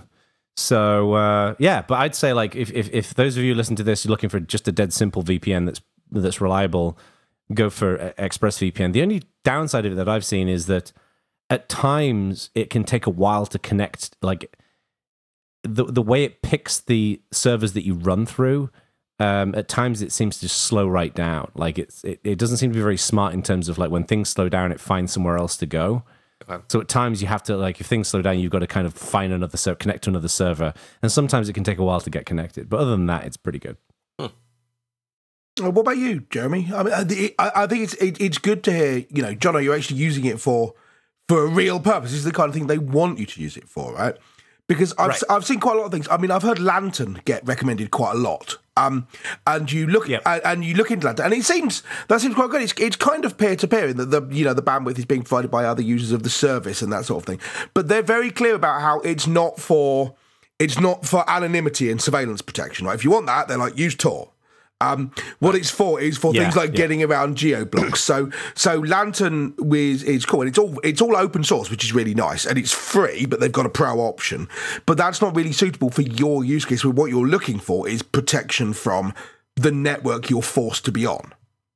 so uh, yeah, but I'd say like if, if if those of you listen to this, you're looking for just a dead simple V P N that's that's reliable, go for ExpressVPN. The only downside of it that I've seen is that at times it can take a while to connect. Like the the way it picks the servers that you run through. Um, at times it seems to slow right down. Like it's it, it doesn't seem to be very smart in terms of like when things slow down, it finds somewhere else to go. Okay. So at times you have to like if things slow down, you've got to kind of find another server, connect to another server, and sometimes it can take a while to get connected. But other than that, it's pretty good. Hmm. What about you, Jeremy? I mean, I, I think it's it, it's good to hear. You know, John, are you actually using it for for a real purpose? This is the kind of thing they want you to use it for, right? Because I've right. I've seen quite a lot of things. I mean, I've heard Lantern get recommended quite a lot. Um, and you look yep. and, and you look into Lantern, and it seems that seems quite good. It's it's kind of peer to peer in that the you know the bandwidth is being provided by other users of the service and that sort of thing. But they're very clear about how it's not for it's not for anonymity and surveillance protection. Right? If you want that, they're like use Tor. Um, what it's for is for yeah, things like yeah. getting around geo blocks. So, so Lantern is, is cool, and it's all it's all open source, which is really nice, and it's free, but they've got a pro option. But that's not really suitable for your use case. Where what you're looking for is protection from the network you're forced to be on.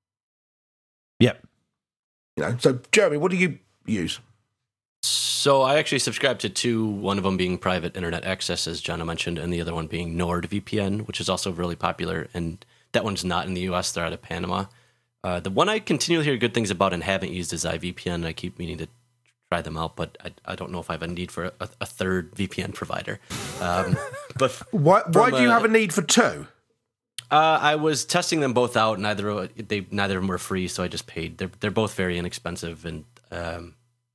Yep. You know. So, Jeremy, what do you use? So I actually subscribe to two, one of them being private internet access, as John mentioned, and the other one being NordVPN, which is also really popular. And that one's not in the U S, they're out of Panama. Uh, the one I continually hear good things about and haven't used is iVPN. I keep meaning to try them out, but I, I don't know if I have a need for a, a third V P N provider. Um, but why, why do you a, have a need for two? Uh, I was testing them both out, neither they neither of them were free, so I just paid. They're they're both very inexpensive, and um,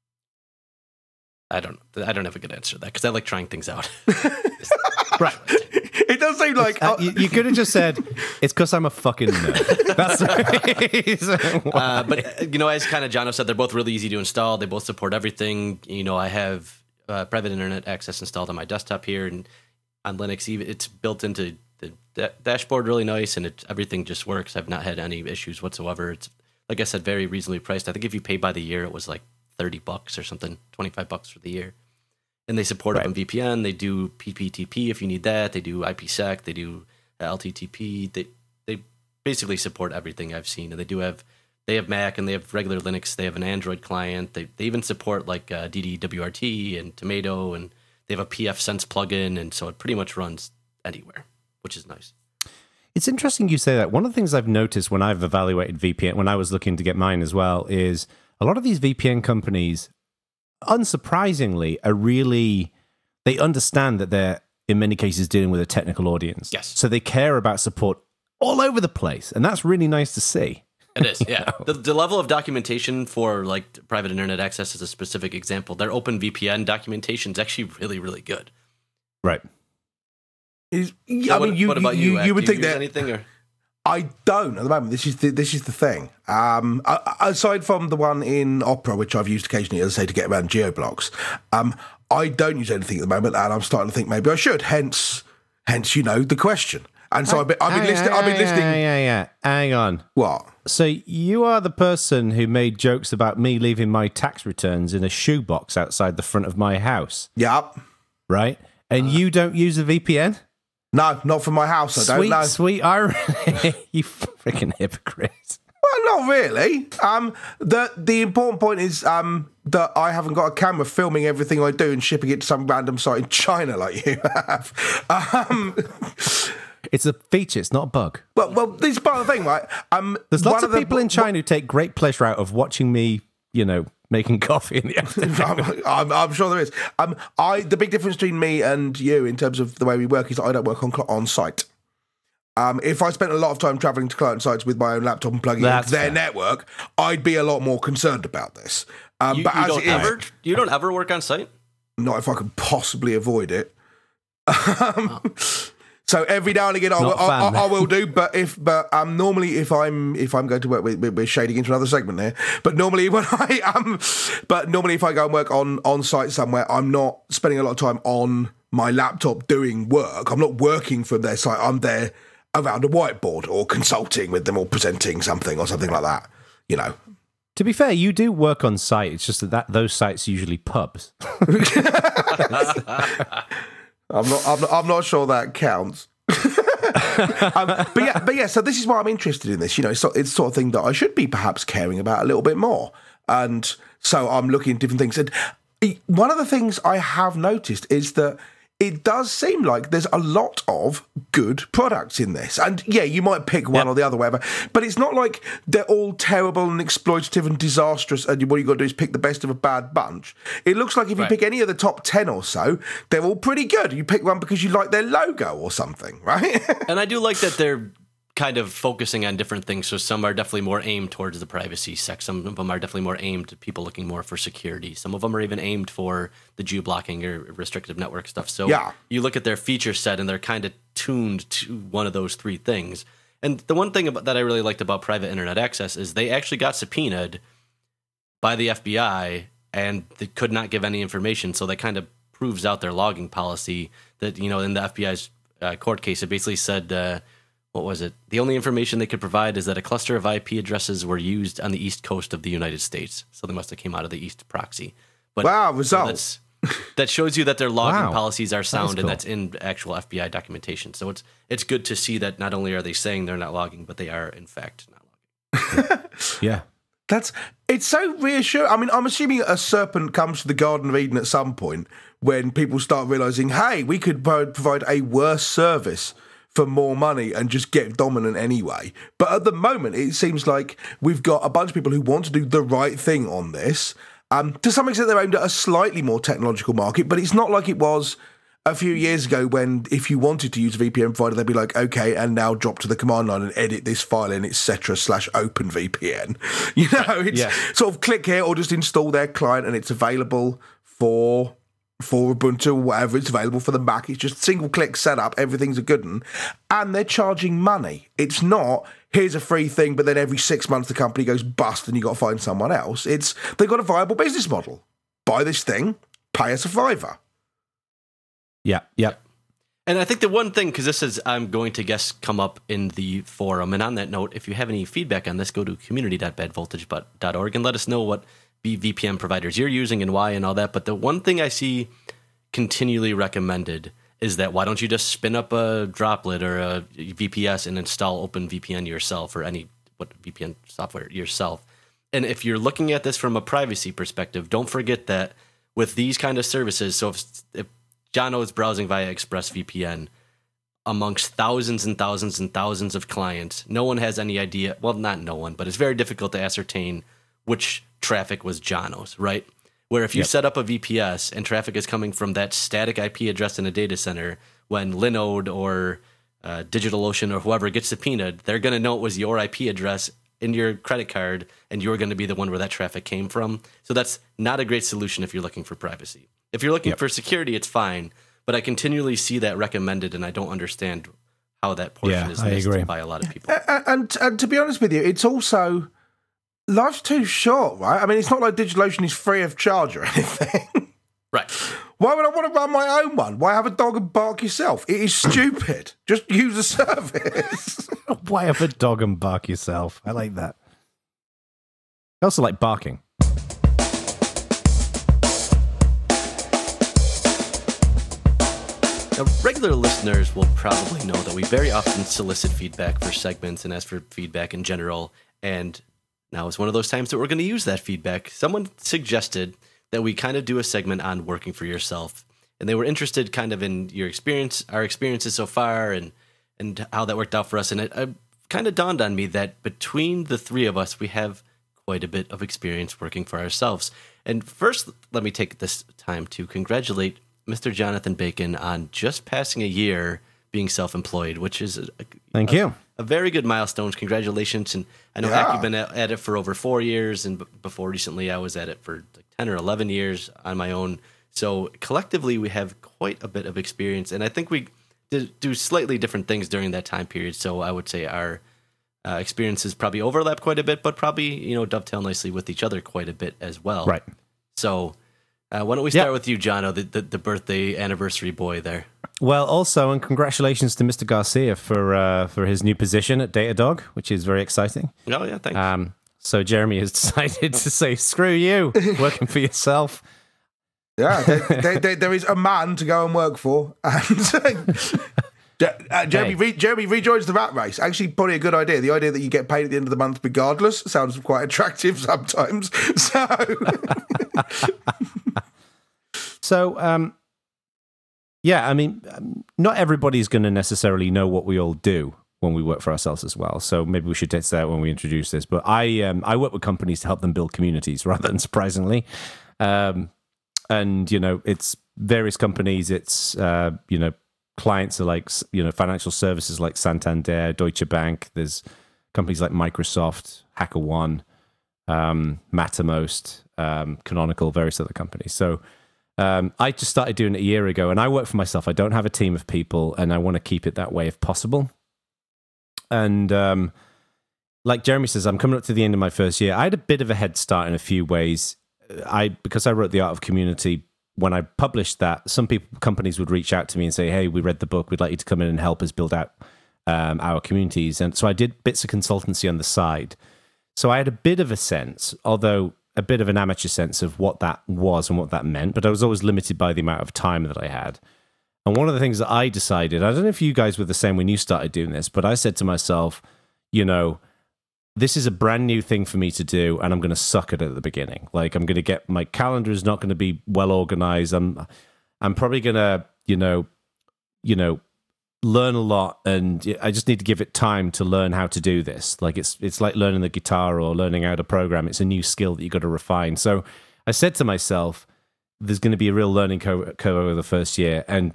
I don't I don't have a good answer to that because I like trying things out. Right. It does seem like uh, you, you could have just said it's because I'm a fucking nerd. That's right. uh, but you know, as kind of Jono said, they're both really easy to install. They both support everything. You know, I have uh, private internet access installed on my desktop here, and on Linux, even it's built into the da- dashboard, really nice, and it, everything just works. I've not had any issues whatsoever. It's like I said, very reasonably priced. I think if you pay by the year, it was like thirty bucks or something, twenty-five bucks for the year. And they support right. OpenVPN. They do P P T P if you need that. They do IPsec. They do L T T P. They they basically support everything I've seen. And they do have they have Mac and they have regular Linux. They have an Android client. They they even support like uh, D D W R T and Tomato, and they have a pfSense plugin, and so it pretty much runs anywhere, which is nice. It's interesting you say that. One of the things I've noticed when I've evaluated V P N, when I was looking to get mine as well, is a lot of these V P N companies, unsurprisingly, are really, they understand that they're, in many cases, dealing with a technical audience. Yes. So they care about support all over the place, and that's really nice to see. It is, yeah. the, the level of documentation for like private internet access is a specific example. Their OpenVPN documentation is actually really, really good. Right. Is, so I what, mean, you, what about you, you? you, you would Do you think use that anything or? I don't at the moment. This is the, this is the thing. Um, aside from the one in Opera, which I've used occasionally, as I say, to get around GeoBlocks, um, I don't use anything at the moment, and I'm starting to think maybe I should. Hence, hence, you know, the question. And so I've been, I've been listening. I've been listening. Yeah, yeah, yeah. Hang on. What? So you are the person who made jokes about me leaving my tax returns in a shoebox outside the front of my house. Yep. Right? And uh, you don't use a V P N? No, not for my house. I sweet, don't know. Sweet irony. You freaking hypocrite. Well, not really. Um, the the important point is um, that I haven't got a camera filming everything I do and shipping it to some random site in China like you have. Um, It's a feature, it's not a bug. well, well, this is part of the thing, right? Um, There's lots one of the- people in China who take great pleasure out of watching me, you know, making coffee in the afternoon. I'm, I'm, I'm sure there is. Um, I the big difference between me and you in terms of the way we work is that I don't work on cl- on site. Um, if I spent a lot of time travelling to client sites with my own laptop and plugging That's into their fair. network, I'd be a lot more concerned about this. Um, You, but you as don't it is, ever you don't ever work on site? not if I can possibly avoid it. Um, so every now and again, I, will, Not a I, fan. I, I will do. But if, but um, normally if I'm if I'm going to work, with, we're shading into another segment here. But normally when I um, but normally if I go and work on on site somewhere, I'm not spending a lot of time on my laptop doing work. I'm not working from their site. I'm there around a whiteboard or consulting with them or presenting something or something like that. You know. To be fair, you do work on site. It's just that, that those sites are usually pubs. I'm not. I'm not, I'm not sure that counts. um, but yeah, but yeah. So this is why I'm interested in this. You know, it's, sort- it's the sort of thing that I should be perhaps caring about a little bit more. And so I'm looking at different things. And one of the things I have noticed is that it does seem like there's a lot of good products in this. And yeah, you might pick one Yep. or the other, whatever. But it's not like they're all terrible and exploitative and disastrous. And what you've got to do is pick the best of a bad bunch. It looks like if you Right. pick any of the top ten or so, they're all pretty good. You pick one because you like their logo or something, right? And I do like that they're kind of focusing on different things. So some are definitely more aimed towards the privacy sec. Some of them are definitely more aimed at people looking more for security. Some of them are even aimed for the Jew blocking or restrictive network stuff. So Yeah. you look at their feature set and they're kind of tuned to one of those three things. And the one thing about, that I really liked about private internet access is they actually got subpoenaed by the F B I and they could not give any information. So that kind of proves out their logging policy that, you know, in the F B I's uh, court case, it basically said, uh, what was it? The only information they could provide is that a cluster of I P addresses were used on the east coast of the United States. So they must have came out of the east proxy. But Wow, so results. that's, that shows you that their logging Wow. policies are sound cool. and that's in actual F B I documentation. So it's it's good to see that not only are they saying they're not logging, but they are in fact not logging. Yeah. That's it's so reassuring. I mean, I'm assuming a serpent comes to the Garden of Eden at some point when people start realizing, hey, we could pro- provide a worse service for more money and just get dominant anyway. But at the moment, it seems like we've got a bunch of people who want to do the right thing on this. Um, to some extent, they're aimed at a slightly more technological market, but it's not like it was a few years ago when if you wanted to use a V P N provider, they'd be like, okay, and now drop to the command line and edit this file in, et cetera, slash open V P N. You know, it's Yeah. sort of click here or just install their client and it's available for for Ubuntu or whatever. It's available for the Mac. It's just single click setup. Everything's a good one. And they're charging money. It's not, here's a free thing, but then every six months the company goes bust and you got to find someone else. It's, they've got a viable business model. Buy this thing, pay us a fiver. Yeah. Yeah. And I think the one thing, because this is, I'm going to guess, come up in the forum. And on that note, if you have any feedback on this, go to community dot bad voltage dot org and let us know what V P N providers you're using and why and all that. But the one thing I see continually recommended is that why don't you just spin up a droplet or a V P S and install OpenVPN yourself or any what V P N software yourself. And if you're looking at this from a privacy perspective, don't forget that with these kind of services, so if, if John O is browsing via ExpressVPN amongst thousands and thousands and thousands of clients, no one has any idea. Well, not no one, but it's very difficult to ascertain which traffic was Jono's, right? Where if you Yep. set up a V P S and traffic is coming from that static I P address in a data center, when Linode or uh, DigitalOcean or whoever gets subpoenaed, they're going to know it was your I P address in your credit card, and you're going to be the one where that traffic came from. So that's not a great solution if you're looking for privacy. If you're looking Yep. for security, it's fine, but I continually see that recommended, and I don't understand how that portion Yeah, is I missed agree. by a lot of people. And, and, and to be honest with you, it's also, life's too short, right? I mean, it's not like DigitalOcean is free of charge or anything. Right. Why would I want to run my own one? Why have a dog and bark yourself? It is stupid. Just use the service. Why have a dog and bark yourself? I like that. I also like barking. Now, regular listeners will probably know that we very often solicit feedback for segments and ask for feedback in general. And now it's one of those times that we're going to use that feedback. Someone suggested that we kind of do a segment on working for yourself. And they were interested kind of in your experience, our experiences so far, and and how that worked out for us. And it, it kind of dawned on me that between the three of us, we have quite a bit of experience working for ourselves. And first, let me take this time to congratulate Mister Jonathan Bacon on just passing a year being self-employed, which is a, Thank a, you. a very good milestone. Congratulations. And I know, Yeah. Hack, you've been at, at it for over four years, and b- before recently I was at it for like ten or eleven years on my own. So collectively, we have quite a bit of experience, and I think we did do slightly different things during that time period. So I would say our uh, experiences probably overlap quite a bit, but probably, you know, dovetail nicely with each other quite a bit as well. Right. So uh, why don't we start Yeah. with you, Jono, the, the, the birthday anniversary boy there. Well, also, and congratulations to Mister Garcia for uh, for his new position at Datadog, which is very exciting. Oh, yeah, thanks. Um, so Jeremy has decided to say, screw you, working for yourself. Yeah, there, there, there, there is a man to go and work for, and uh, Jeremy Hey. re- Jeremy rejoins the rat race. Actually, probably a good idea. The idea that you get paid at the end of the month regardless sounds quite attractive sometimes. So, So, um, yeah, I mean, um, not everybody's going to necessarily know what we all do when we work for ourselves as well. So maybe we should take that when we introduce this. But I um, I work with companies to help them build communities, rather than surprisingly. Um, and, you know, it's various companies. It's, uh, you know, clients are like, you know, financial services like Santander, Deutsche Bank. There's companies like Microsoft, HackerOne, um, Mattermost, um, Canonical, various other companies. So um, I just started doing it a year ago, and I work for myself. I don't have a team of people, and I want to keep it that way if possible. And um, like Jeremy says, I'm coming up to the end of my first year. I had a bit of a head start in a few ways. I because I wrote The Art of Community. When I published that, some people, companies would reach out to me and say, "Hey, we read the book. We'd like you to come in and help us build out um, our communities." And so I did bits of consultancy on the side. So I had a bit of a sense, although a bit of an amateur sense of what that was and what that meant. But I was always limited by the amount of time that I had. And one of the things that I decided, I don't know if you guys were the same when you started doing this, but I said to myself, you know, this is a brand new thing for me to do, and I'm going to suck at it at the beginning. Like, I'm going to get, my calendar is not going to be well organized. I'm, I'm probably going to, you know, you know, learn a lot, and I just need to give it time to learn how to do this. Like, it's, it's like learning the guitar or learning how to program. It's a new skill that you've got to refine. So I said to myself, there's going to be a real learning curve over the first year. And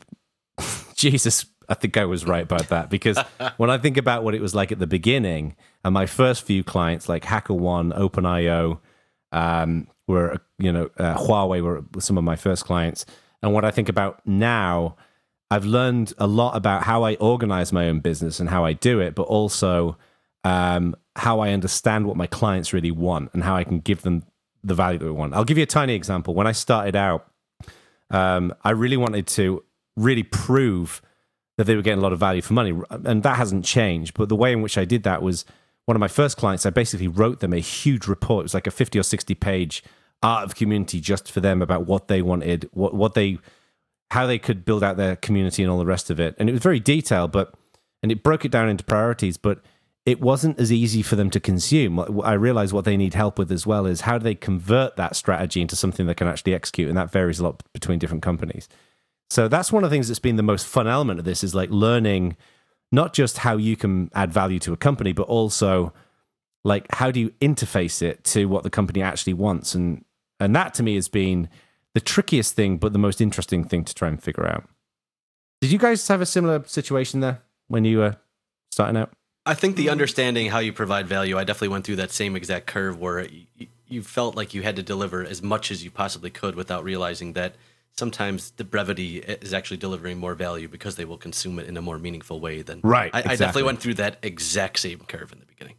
Jesus, I think I was right about that, because when I think about what it was like at the beginning, and my first few clients like HackerOne, OpenIO, um, were, you know, uh, Huawei were some of my first clients. And what I think about now, I've learned a lot about how I organize my own business and how I do it, but also um, how I understand what my clients really want and how I can give them the value that we want. I'll give you a tiny example. When I started out, um, I really wanted to really prove that they were getting a lot of value for money. And that hasn't changed. But the way in which I did that was, one of my first clients, I basically wrote them a huge report. It was like a fifty or sixty page art of community just for them about what they wanted, what, what they, how they could build out their community and all the rest of it. And it was very detailed, but, and it broke it down into priorities, but it wasn't as easy for them to consume. I realized what they need help with as well is how do they convert that strategy into something they can actually execute? And that varies a lot between different companies. So that's one of the things that's been the most fun element of this, is like learning not just how you can add value to a company, but also like how do you interface it to what the company actually wants. And and that to me has been the trickiest thing, but the most interesting thing to try and figure out. Did you guys have a similar situation there when you were starting out? I think the understanding how you provide value, I definitely went through that same exact curve where you, you felt like you had to deliver as much as you possibly could without realizing that sometimes the brevity is actually delivering more value because they will consume it in a more meaningful way than... Right, I, exactly. I definitely went through that exact same curve in the beginning.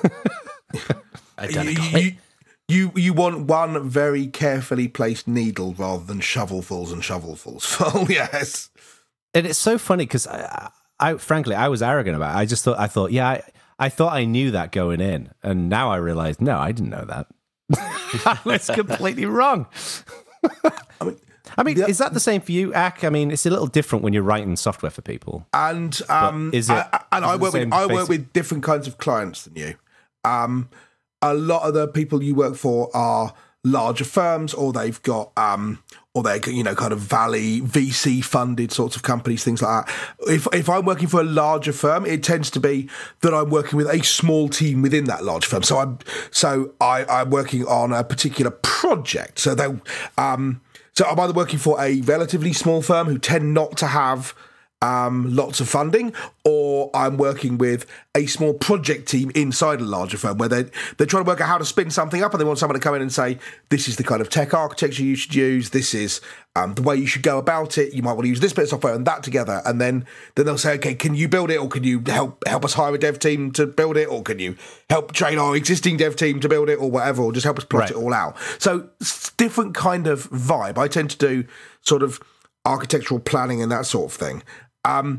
Identical. You, you you want one very carefully placed needle rather than shovelfuls and shovelfuls full. Yes, And it's so funny because I, I, frankly, I was arrogant about it. I just thought, I thought, yeah, I, I thought I knew that going in, and now I realized, no, I didn't know that. I was completely wrong. I mean, I mean, Yeah. is that the same for you, Ak? I mean, it's a little different when you're writing software for people. and um, But is it- I, I- and is I it work the with same I work basic- with different kinds of clients than you. um, a lot of the people you work for are larger firms, or they've got, um, or they're, you know, kind of Valley V C funded sorts of companies, things like that. If if I'm working for a larger firm, it tends to be that I'm working with a small team within that large firm. So I'm so I, I'm working on a particular project. So they, um, so I'm either working for a relatively small firm who tend not to have Um, lots of funding, or I'm working with a small project team inside a larger firm where they're, they're trying to work out how to spin something up, and they want someone to come in and say, this is the kind of tech architecture you should use, this is um, the way you should go about it, you might want to use this bit of software and that together, and then then they'll say, okay, can you build it, or can you help help us hire a dev team to build it, or can you help train our existing dev team to build it, or whatever, or just help us plot Right. it all out. So it's different kind of vibe. I tend to do sort of architectural planning and that sort of thing. Um,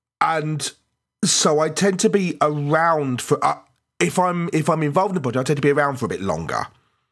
and so I tend to be around for uh, if I'm if I'm involved in the project, I tend to be around for a bit longer,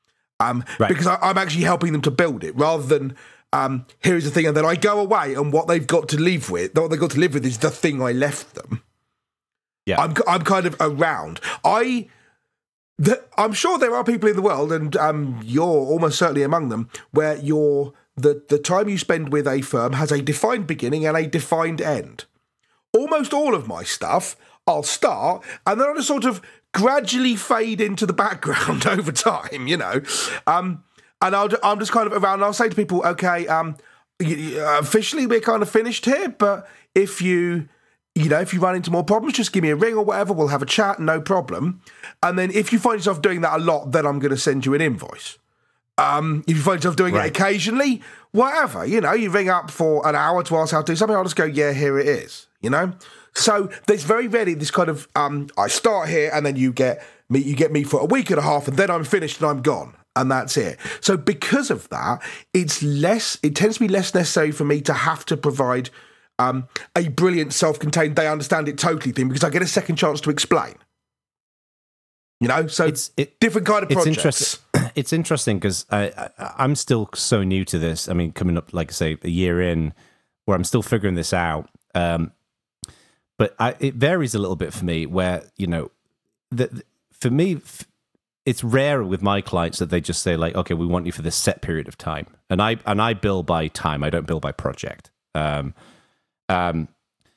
um, Right. because I, I'm actually helping them to build it rather than um, here is the thing, and then I go away and what they've got to live with, what they've got to live with is the thing I left them. Yeah. I'm I'm kind of around. I. The, I'm sure there are people in the world, and um, you're almost certainly among them, where you're the the time you spend with a firm has a defined beginning and a defined end. Almost all of my stuff, I'll start, and then I'll just sort of gradually fade into the background over time, you know. Um, and I'll, I'm just kind of around, and I'll say to people, okay, um, officially we're kind of finished here, but if you... You know, if you run into more problems, just give me a ring or whatever. We'll have a chat, no problem. And then if you find yourself doing that a lot, then I'm going to send you an invoice. Um, if you find yourself doing Right. it occasionally, whatever. You know, you ring up for an hour to ask how to do something, I'll just go, yeah, here it is. You know? So there's very rarely this kind of, um, I start here and then you get me, you get me for a week and a half and then I'm finished and I'm gone. And that's it. So because of that, it's less, it tends to be less necessary for me to have to provide Um, a brilliant self-contained, they understand it totally thing, because I get a second chance to explain. You know, so It's- it- different kind of It's projects. interesting. It's interesting because I, I I'm still so new to this. I mean, coming up, like I say, a year in, where I'm still figuring this out. Um, but I, it varies a little bit for me. Where you know, the, for me, f- it's rare with my clients that they just say like, okay, we want you for this set period of time, and I and I bill by time. I don't bill by project. Um, Um,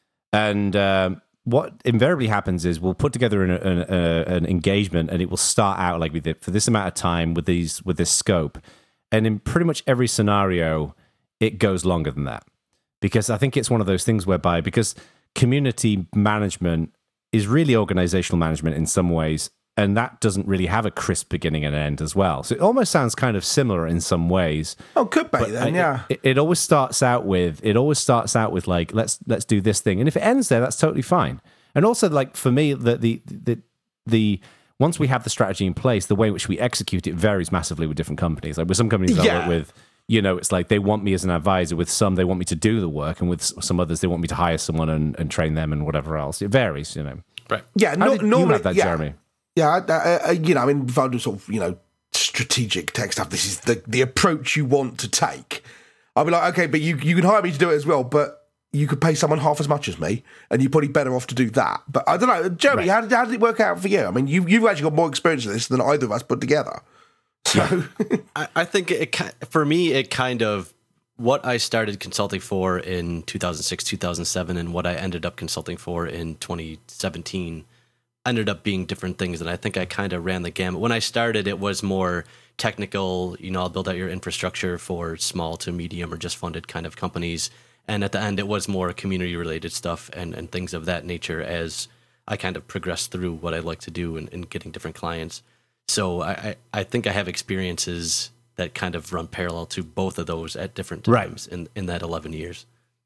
and um, what invariably happens is we'll put together an, an, an engagement, and it will start out like we did for this amount of time with these with this scope, and in pretty much every scenario, it goes longer than that, because I think it's one of those things whereby because community management is really organizational management in some ways, and that doesn't really have a crisp beginning and end as well. So it almost sounds kind of similar in some ways. Oh, could be But then, I- yeah. It, it always starts out with it always starts out with like let's let's do this thing, and if it ends there, that's totally fine. And also, like for me, the the the the once we have the strategy in place, the way in which we execute it varies massively with different companies. Like with some companies I Yeah. work with, you know, it's like they want me as an advisor. With some, they want me to do the work, and with s- some others, they want me to hire someone and, and train them and whatever else. It varies, you know. Right. Yeah, How no, did you normally, have that, yeah. Jeremy? Yeah, I, I, I, you know, I mean, if I do sort of, you know, strategic tech stuff, this is the, the approach you want to take. I'll be like, okay, but you, you can hire me to do it as well, but you could pay someone half as much as me, and you're probably better off to do that. But I don't know, Jeremy, Right. how, did, how did it work out for you? I mean, you, you've actually got more experience of this than either of us put together. So, I, I think it ki- for me, it kind of what I started consulting for in two thousand six, two thousand seven, and what I ended up consulting for in twenty seventeen ended up being different things. And I think I kind of ran the gamut. When I started, it was more technical, you know, I'll build out your infrastructure for small to medium or just funded kind of companies. And at the end, it was more community related stuff and, and things of that nature as I kind of progressed through what I like to do and, and getting different clients. So I, I, I think I have experiences that kind of run parallel to both of those at different Right. times in, in that eleven years.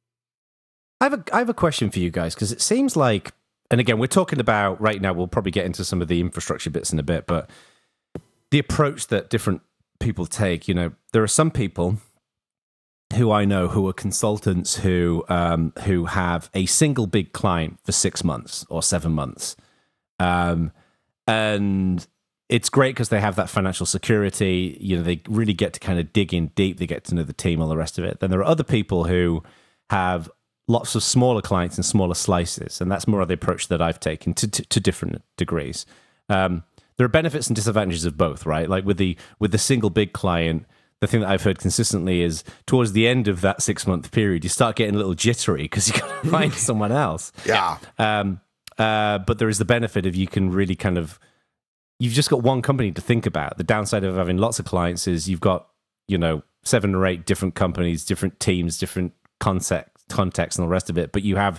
I have a I have a question for you guys, because it seems like, and again, we're talking about right now. We'll probably get into some of the infrastructure bits in a bit, but the approach that different people take. You know, there are some people who I know who are consultants who um, who have a single big client for six months or seven months, um, and it's great because they have that financial security. You know, they really get to kind of dig in deep. They get to know the team, all the rest of it. Then there are other people who have lots of smaller clients and smaller slices, and that's more of the approach that I've taken to to, to different degrees. Um, there are benefits and disadvantages of both, right? Like with the with the single big client, the thing that I've heard consistently is towards the end of that six month period, you start getting a little jittery because you got to find someone else. Yeah. Um. Uh. But there is the benefit of you can really kind of, you've just got one company to think about. The downside of having lots of clients is you've got, you know, seven or eight different companies, different teams, different context, context, and all the rest of it. But you have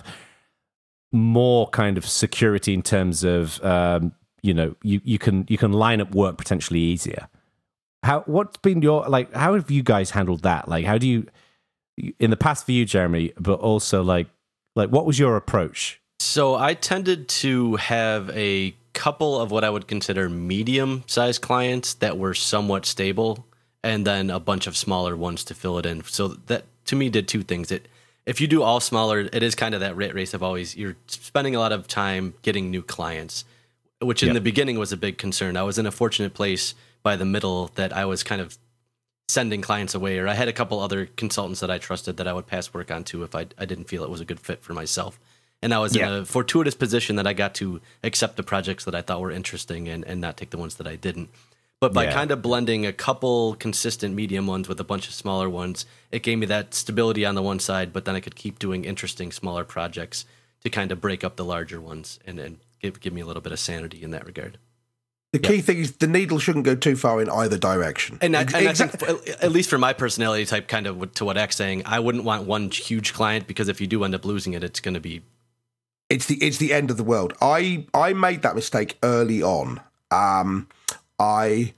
more kind of security in terms of, um, you know, you, you can you can line up work potentially easier. How what's been your like? How have you guys handled that? Like, how do you in the past for you, Jeremy? But also like like what was your approach? So I tended to have a couple of what I would consider medium-sized clients that were somewhat stable, and then a bunch of smaller ones to fill it in. So that to me did two things. It if you do all smaller, it is kind of that rat race of always you're spending a lot of time getting new clients, which in Yep. the beginning was a big concern. I was in a fortunate place by the middle that I was kind of sending clients away, or I had a couple other consultants that I trusted that I would pass work on to if I, I didn't feel it was a good fit for myself. And I was Yeah. in a fortuitous position that I got to accept the projects that I thought were interesting and, and not take the ones that I didn't. But by Yeah. kind of blending a couple consistent medium ones with a bunch of smaller ones, it gave me that stability on the one side, but then I could keep doing interesting smaller projects to kind of break up the larger ones and, and give, give me a little bit of sanity in that regard. The key thing is the needle shouldn't go too far in either direction. And, I, and I Exact- think, at least for my personality type, kind of to what X's saying, I wouldn't want one huge client because if you do end up losing it, it's going to be. It's the it's the end of the world. I I made that mistake early on. Um, I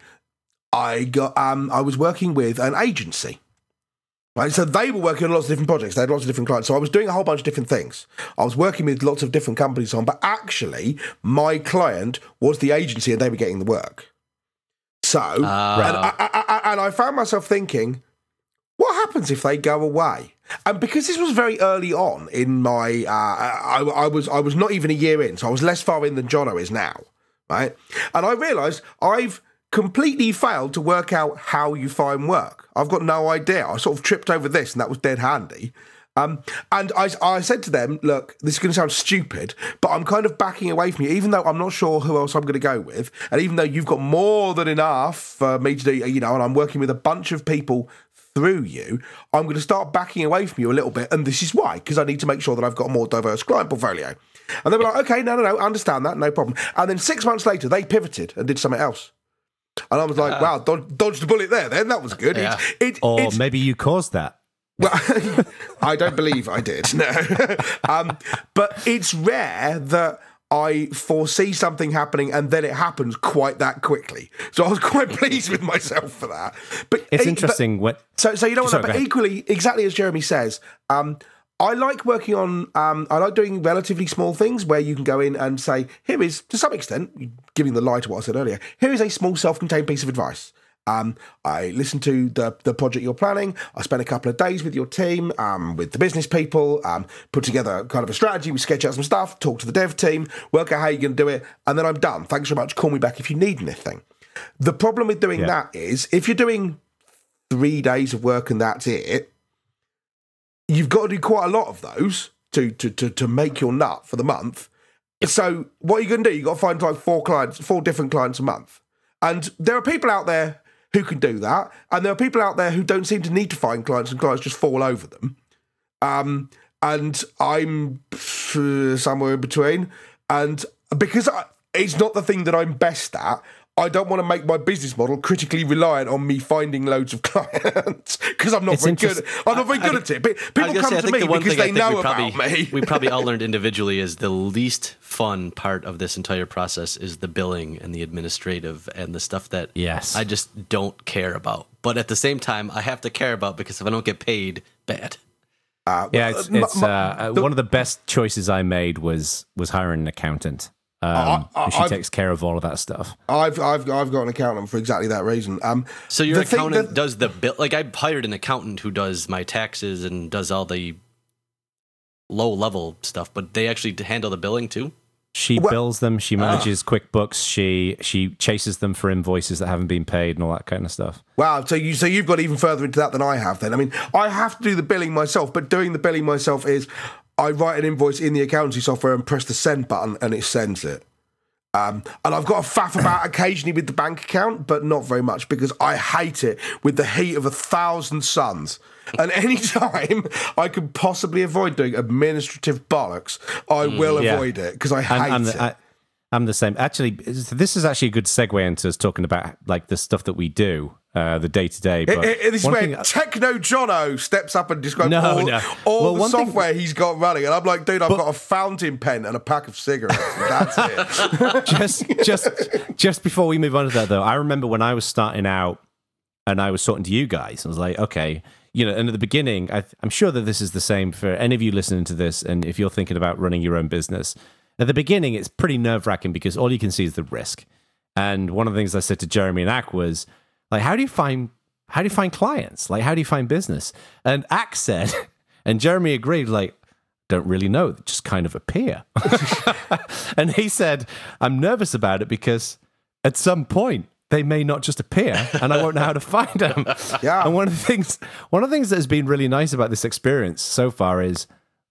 I got um I was working with an agency, right? So they were working on lots of different projects. They had lots of different clients. So I was doing a whole bunch of different things. I was working with lots of different companies on, but actually my client was the agency, and they were getting the work. So and, I, I, I, and I found myself thinking, what happens if they go away? And because this was very early on in my, uh, I, I was I was not even a year in, so I was less far in than Jono is now, right? And I realised I've completely failed to work out how you find work. I've got no idea. I sort of tripped over this, and that was dead handy. Um, and I, I said to them, look, this is going to sound stupid, but I'm kind of backing away from you, even though I'm not sure who else I'm going to go with. And even though you've got more than enough for me to do, you know, and I'm working with a bunch of people through you, I'm going to start backing away from you a little bit. And this is why, because I need to make sure that I've got a more diverse client portfolio. And they were like, okay, no, no, no, I understand that, no problem. And then six months later, they pivoted and did something else. And I was like, uh, wow, dodged, dodged the bullet there then. That was good. Yeah. It, it, Or it's, maybe you caused that. well, I don't believe I did, no. um, but it's rare that I foresee something happening and then it happens quite that quickly. So I was quite pleased with myself for that. But It's e- interesting. But, what so, so you know what? Sorry, But go ahead. equally, exactly as Jeremy says, um, I like working on. Um, I like doing relatively small things where you can go in and say, "Here is, to some extent, giving the lie to what I said earlier. Here is a small, self-contained piece of advice." Um, I listened to the the project you're planning. I spent a couple of days with your team, um, with the business people, um, put together kind of a strategy. We sketch out some stuff, talk to the dev team, work out how you're going to do it, and then I'm done. Thanks very much. Call me back if you need anything. The problem with doing Yeah. that is if you're doing three days of work and that's it, you've got to do quite a lot of those to to to, to make your nut for the month. So what are you going to do? You've got to find like four clients, four different clients a month. And there are people out there who can do that. And there are people out there who don't seem to need to find clients and clients just fall over them. Um, and I'm uh, somewhere in between. And because I, it's not the thing that I'm best at, I don't want to make my business model critically reliant on me finding loads of clients because I'm not It's very good. interest- I'm not very good I- at it. But I was people gonna come say, I to think me the one because thing they I think know we about probably, me. we probably all learned individually is the least fun part of this entire process is the billing and the administrative and the stuff that Yes. I just don't care about. But at the same time, I have to care about because if I don't get paid, bad. Uh, Yeah, it's, m- it's m- uh, the- one of the best choices I made was was hiring an accountant. Um, I- I- and she I've- takes care of all of that stuff. I've I've I've got an accountant for exactly that reason. Um, So your the thing accountant that- does the bill. Like I hired an accountant who does my taxes and does all the low level stuff, but they actually handle the billing too. She Well- bills them. She manages QuickBooks. She she chases them for invoices that haven't been paid and all that kind of stuff. Wow, so you so you've got even further into that than I have. Then I mean, I have to do the billing myself, but doing the billing myself is I write an invoice in the accountancy software and press the send button, and it sends it. Um, and I've got a faff about occasionally with the bank account, but not very much because I hate it with the heat of a thousand suns. And any time I can possibly avoid doing administrative bollocks, I mm, will yeah. avoid it because I hate I'm, I'm it. The, I, I'm the same. Actually, this is actually a good segue into us talking about like the stuff that we do, uh, the day to day. But it, it, this is where thing, Techno Jono steps up and describes no, all, no. all well, the software thing, he's got running, and I'm like, dude, I've but, got a fountain pen and a pack of cigarettes. And that's it. just, just, just before we move on to that, though, I remember when I was starting out, and I was talking to you guys, I was like, okay. You know, and at the beginning, I, I'm sure that this is the same for any of you listening to this, and if you're thinking about running your own business. At the beginning, it's pretty nerve-wracking because all you can see is the risk. And one of the things I said to Jeremy and Ak was, like, how do you find how do you find clients? Like, how do you find business? And Ak said, and Jeremy agreed, like, don't really know, they just kind of appear. And he said, I'm nervous about it because at some point, they may not just appear, and I won't know how to find them. Yeah. And one of the things, one of the things that has been really nice about this experience so far is,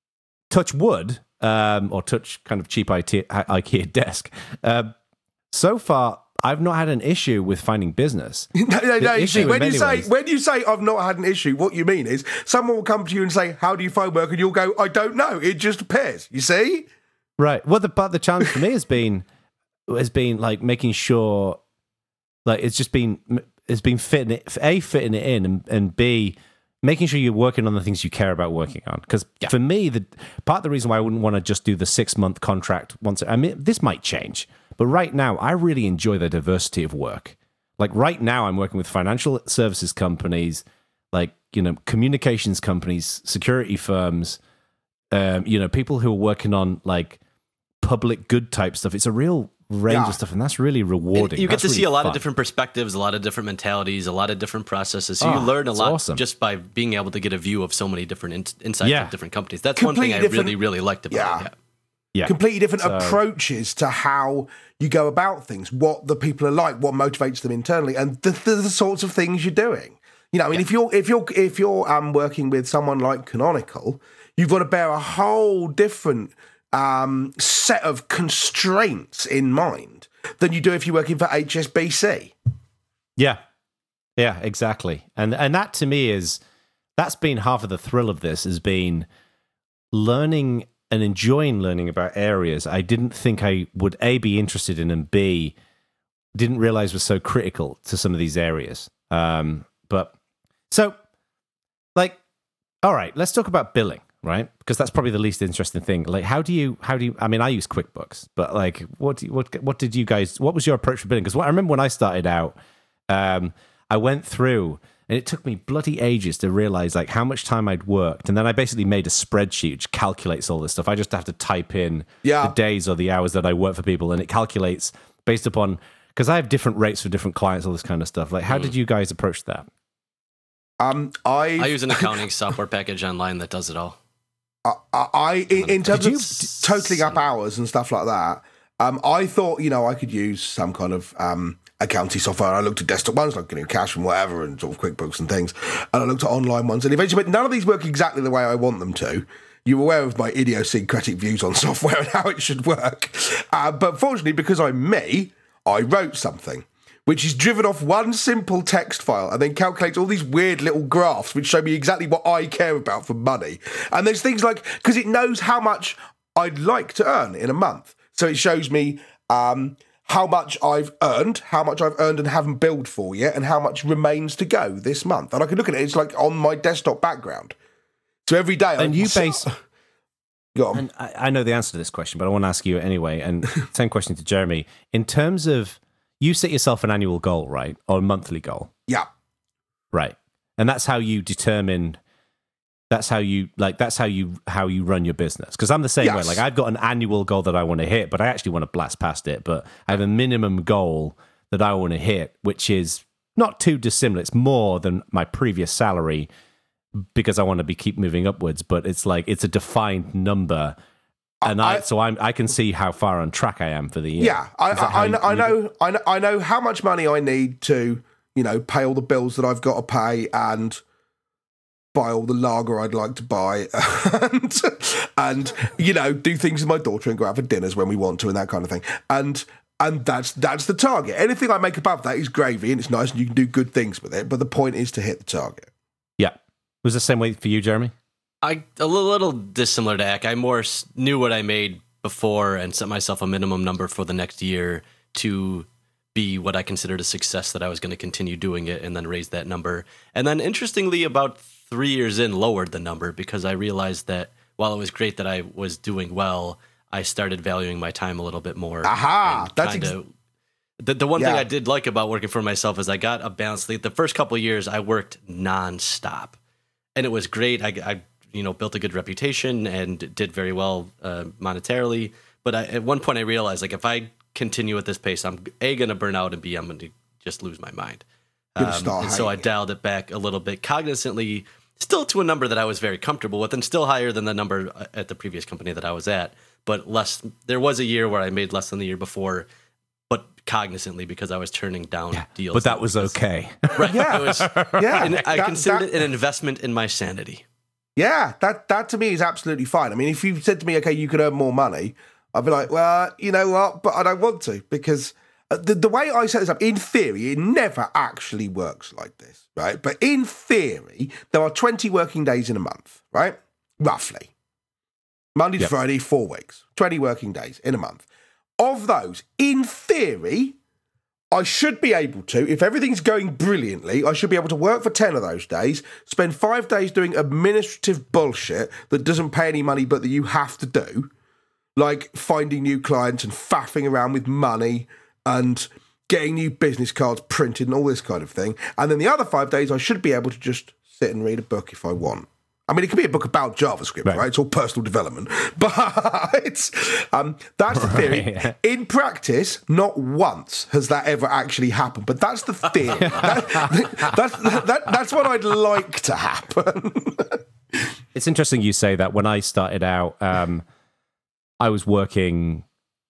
touch wood, um, or touch kind of cheap IKEA desk. Um, so far, I've not had an issue with finding business. no, no, no. See, when you say ways, when you say I've not had an issue, what you mean is someone will come to you and say, "How do you find work?" and you'll go, "I don't know. It just appears." You see? Right. Well, the but the challenge for me has been has been like making sure. Like it's just been it's been fitting it a fitting it in and, and b making sure you're working on the things you care about working on. Because yeah. for me, the part of the reason why I wouldn't want to just do the six month contract once. I mean, this might change, but right now I really enjoy the diversity of work. Like right now, I'm working with financial services companies, like you know, communications companies, security firms, um, you know, people who are working on like public good type stuff. It's a real range yeah. of stuff, and that's really rewarding. And you that's get to really see a lot fun. of different perspectives, a lot of different mentalities, a lot of different processes. So oh, you learn a lot awesome. just by being able to get a view of so many different in- insights yeah. of different companies. That's Completely one thing I different, really, really liked about yeah. it. Yeah. Yeah. Completely different so, approaches to how you go about things, what the people are like, what motivates them internally, and the, the, the sorts of things you're doing. You know, I mean, yeah. if you're if you're if you're um, working with someone like Canonical, you've got to bear a whole different um, set of constraints in mind than you do if you're working for H S B C. Yeah, yeah, exactly. And and that to me is that's been half of the thrill of this has been learning and enjoying learning about areas I didn't think I would A, be interested in, and B, didn't realize was so critical to some of these areas. Um, but so, like, all right, let's talk about billing, right? Because that's probably the least interesting thing. Like, how do you, how do you, I mean, I use QuickBooks, but like, what, do you, what, what did you guys, what was your approach for billing? Because I remember when I started out, um, I went through, and it took me bloody ages to realize like how much time I'd worked. And then I basically made a spreadsheet which calculates all this stuff. I just have to type in yeah. the days or the hours that I work for people, and it calculates based upon, because I have different rates for different clients, all this kind of stuff. Like, how mm. did you guys approach that? Um, I I use an accounting software package online that does it all. I, I in, in terms of totaling up hours and stuff like that, um, I thought, you know, I could use some kind of um, accounting software. I looked at desktop ones like, you know, Cash and whatever, and sort of QuickBooks and things, and I looked at online ones, and eventually, but none of these work exactly the way I want them to. You're aware of my idiosyncratic views on software and how it should work, uh, but fortunately, because I'm me, I wrote something which is driven off one simple text file and then calculates all these weird little graphs which show me exactly what I care about for money. And there's things like, because it knows how much I'd like to earn in a month. So it shows me um, how much I've earned, how much I've earned and haven't billed for yet, and how much remains to go this month. And I can look at it, it's like on my desktop background. So every day and I... you base... Go on. And I, I know the answer to this question, but I want to ask you anyway. And same question to Jeremy. In terms of, you set yourself an annual goal, right? Or a monthly goal. Yeah. Right. And that's how you determine, that's how you, like, that's how you, how you run your business. Because I'm the same yes. way. Like, I've got an annual goal that I want to hit, but I actually want to blast past it. But I have a minimum goal that I want to hit, which is not too dissimilar. It's more than my previous salary because I want to be keep moving upwards. But it's like, it's a defined number. And I, I so I'm, I can see how far on track I am for the year. Yeah, I, I, I, know, I know, I know, I know how much money I need to, you know, pay all the bills that I've got to pay and buy all the lager I'd like to buy, and and you know, do things with my daughter and go out for dinners when we want to and that kind of thing. And And that's that's the target. Anything I make above that is gravy, and it's nice, and you can do good things with it. But the point is to hit the target. Yeah. Was the same way for you, Jeremy? I a little, little dissimilar to Ak. I more s- knew what I made before and set myself a minimum number for the next year to be what I considered a success, that I was going to continue doing it and then raise that number. And then interestingly, about three years in, lowered the number because I realized that while it was great that I was doing well, I started valuing my time a little bit more. Aha! That's kinda, ex- the, the one yeah. thing I did like about working for myself is I got a balance. Like the first couple of years, I worked nonstop. And it was great. I, I you know, built a good reputation and did very well uh, monetarily. But I, at one point, I realized, like, if I continue at this pace, I'm A, going to burn out, and B, I'm going to just lose my mind. Um, and so I dialed it back a little bit cognizantly, still to a number that I was very comfortable with, and still higher than the number at the previous company that I was at. But less. There was a year where I made less than the year before, but cognizantly because I was turning down Yeah, deals. but that was okay. Right. Yeah. It was, Yeah. and I That- considered that- it an investment in my sanity. Yeah, that that to me is absolutely fine. I mean, if you said to me, okay, you could earn more money, I'd be like, well, you know what, but I don't want to, because the, the way I set this up, in theory, it never actually works like this, right? But in theory, there are twenty working days in a month, right? Roughly. Monday to Yep. Friday, four weeks, twenty working days in a month. Of those, in theory, I should be able to, if everything's going brilliantly, I should be able to work for ten of those days, spend five days doing administrative bullshit that doesn't pay any money but that you have to do, like finding new clients and faffing around with money and getting new business cards printed and all this kind of thing. And then the other five days, I should be able to just sit and read a book if I want. I mean, it could be a book about JavaScript, right? Right. It's all personal development. But it's um, that's the theory. Right. In practice, not once has that ever actually happened. But that's the theory. that, that's, that, that's what I'd like to happen. It's interesting you say that. When I started out, um, I was working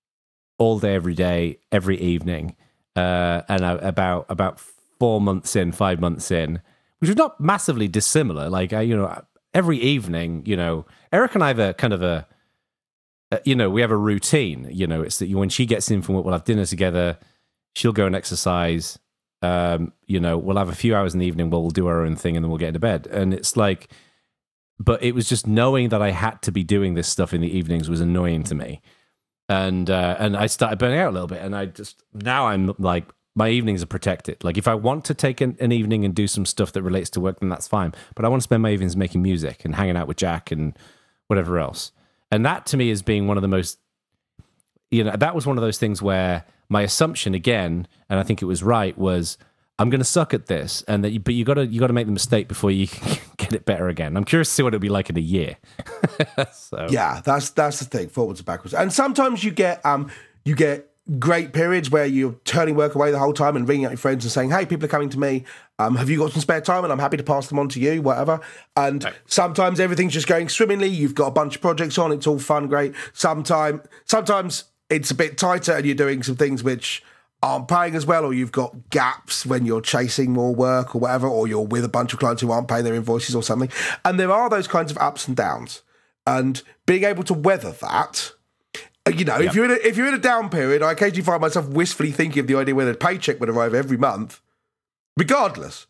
all day, every day, every evening, uh, and I, about about four months in, five months in, which was not massively dissimilar. Like I, you know, every evening, you know, Eric and I have a kind of a, uh, you know, we have a routine. You know, it's that when she gets in from work, we'll have dinner together. She'll go and exercise. Um, you know, we'll have a few hours in the evening. We'll do our own thing, and then we'll get into bed. And it's like. But it was just knowing that I had to be doing this stuff in the evenings was annoying to me. And uh, and I started burning out a little bit. And I just, now I'm like, my evenings are protected. Like if I want to take an, an evening and do some stuff that relates to work, then that's fine. But I want to spend my evenings making music and hanging out with Jack and whatever else. And that to me is being one of the most, you know, that was one of those things where my assumption again, and I think it was right, was I'm going to suck at this, and that, you, but you got to you got to make the mistake before you can get it better again. I'm curious to see what it'll be like in a year. so. Yeah, that's that's the thing, forwards and backwards. And sometimes you get um you get great periods where you're turning work away the whole time and ringing out your friends and saying, "Hey, people are coming to me. Um, have you got some spare time?" And I'm happy to pass them on to you, whatever. And right. sometimes everything's just going swimmingly. You've got a bunch of projects on. It's all fun, great. Sometime, sometimes it's a bit tighter, and you're doing some things which aren't paying as well, or you've got gaps when you're chasing more work or whatever, or you're with a bunch of clients who aren't paying their invoices or something. And there are those kinds of ups and downs. And being able to weather that, you know, Yep. if you're in a, if you're in a down period, I occasionally find myself wistfully thinking of the idea when a paycheck would arrive every month, regardless.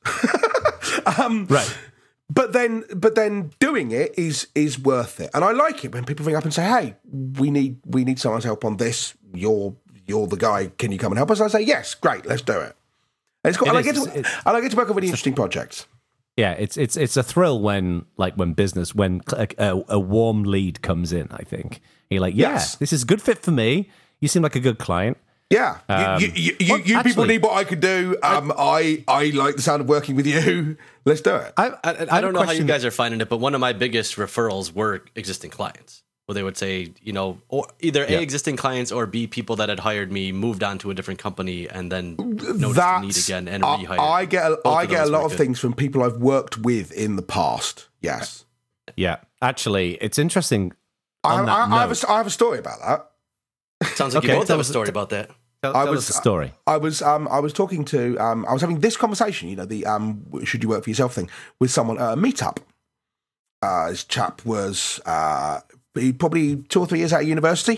um, Right. But then, but then doing it is is worth it, and I like it when people ring up and say, "Hey, we need we need someone's help on this. You're you're the guy. Can you come and help us?" And I say, "Yes, great, let's do it." And it's got, It and I is, get to it's- and I get to work on really interesting projects. Yeah, it's it's it's a thrill when like when business when a, a, a warm lead comes in. I think you're like, yeah, Yes. this is a good fit for me. You seem like a good client. Yeah, Um, you, you, you, well, you people actually- need what I could do. Um, I I like the sound of working with you. Let's do it. I, I, I I have a don't know how you question- guys are finding it, but one of my biggest referrals were existing clients, where they would say, you know, or either A, Yeah. existing clients, or B, people that had hired me, moved on to a different company, and then noticed the That's need again and I, rehired. I get a, Both I of get a those lot were of good. things from people I've worked with in the past. Yes, Yeah, actually, it's interesting. I, On that I, I, have note- a, I have a story about that. Sounds like Okay, you both tell have a us- story about that. Tell, I tell was- us the story. I was um I was talking to um I was having this conversation, you know, the um should you work for yourself thing with someone at a meetup. Uh, this chap was uh he probably two or three years out of university,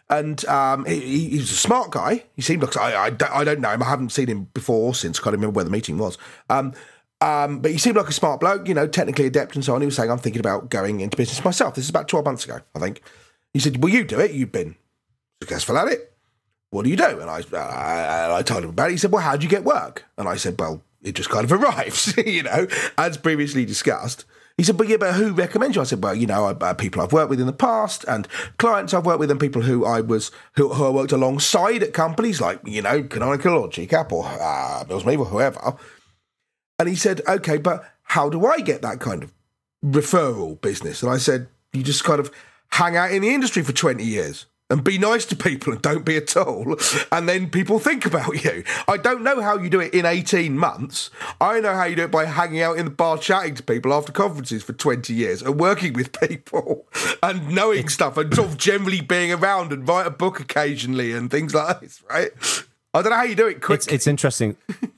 and um, he, he was a smart guy. He seemed like I, I, don't, I don't know him. I haven't seen him before or since. Can't remember where the meeting was. Um, um, but he seemed like a smart bloke, you know, technically adept and so on. He was saying, I'm thinking about going into business myself. This is about twelve months ago, I think. He said, well, you do it. You've been successful at it. What do you do? And I, I, I told him about it. He said, well, how do you get work? And I said, well, it just kind of arrives, you know, as previously discussed. He said, but yeah, but who recommends you? I said, well, you know, uh, people I've worked with in the past and clients I've worked with and people who I was, who, who I worked alongside at companies like, you know, Canonical or G CAP or uh, Mills Meave or whoever. And he said, okay, but how do I get that kind of referral business? And I said, you just kind of hang out in the industry for twenty years. And be nice to people and don't be a tool. And then people think about you. I don't know how you do it in eighteen months. I know how you do it by hanging out in the bar chatting to people after conferences for twenty years and working with people and knowing stuff and sort of generally being around and write a book occasionally and things like this, right? I don't know how you do it quickly. It's, it's interesting.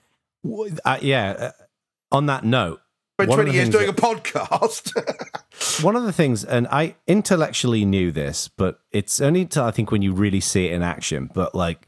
uh, yeah. Uh, on that note, spent twenty years doing that, a podcast. One of the things, and I intellectually knew this, but it's only until I think when you really see it in action. But like,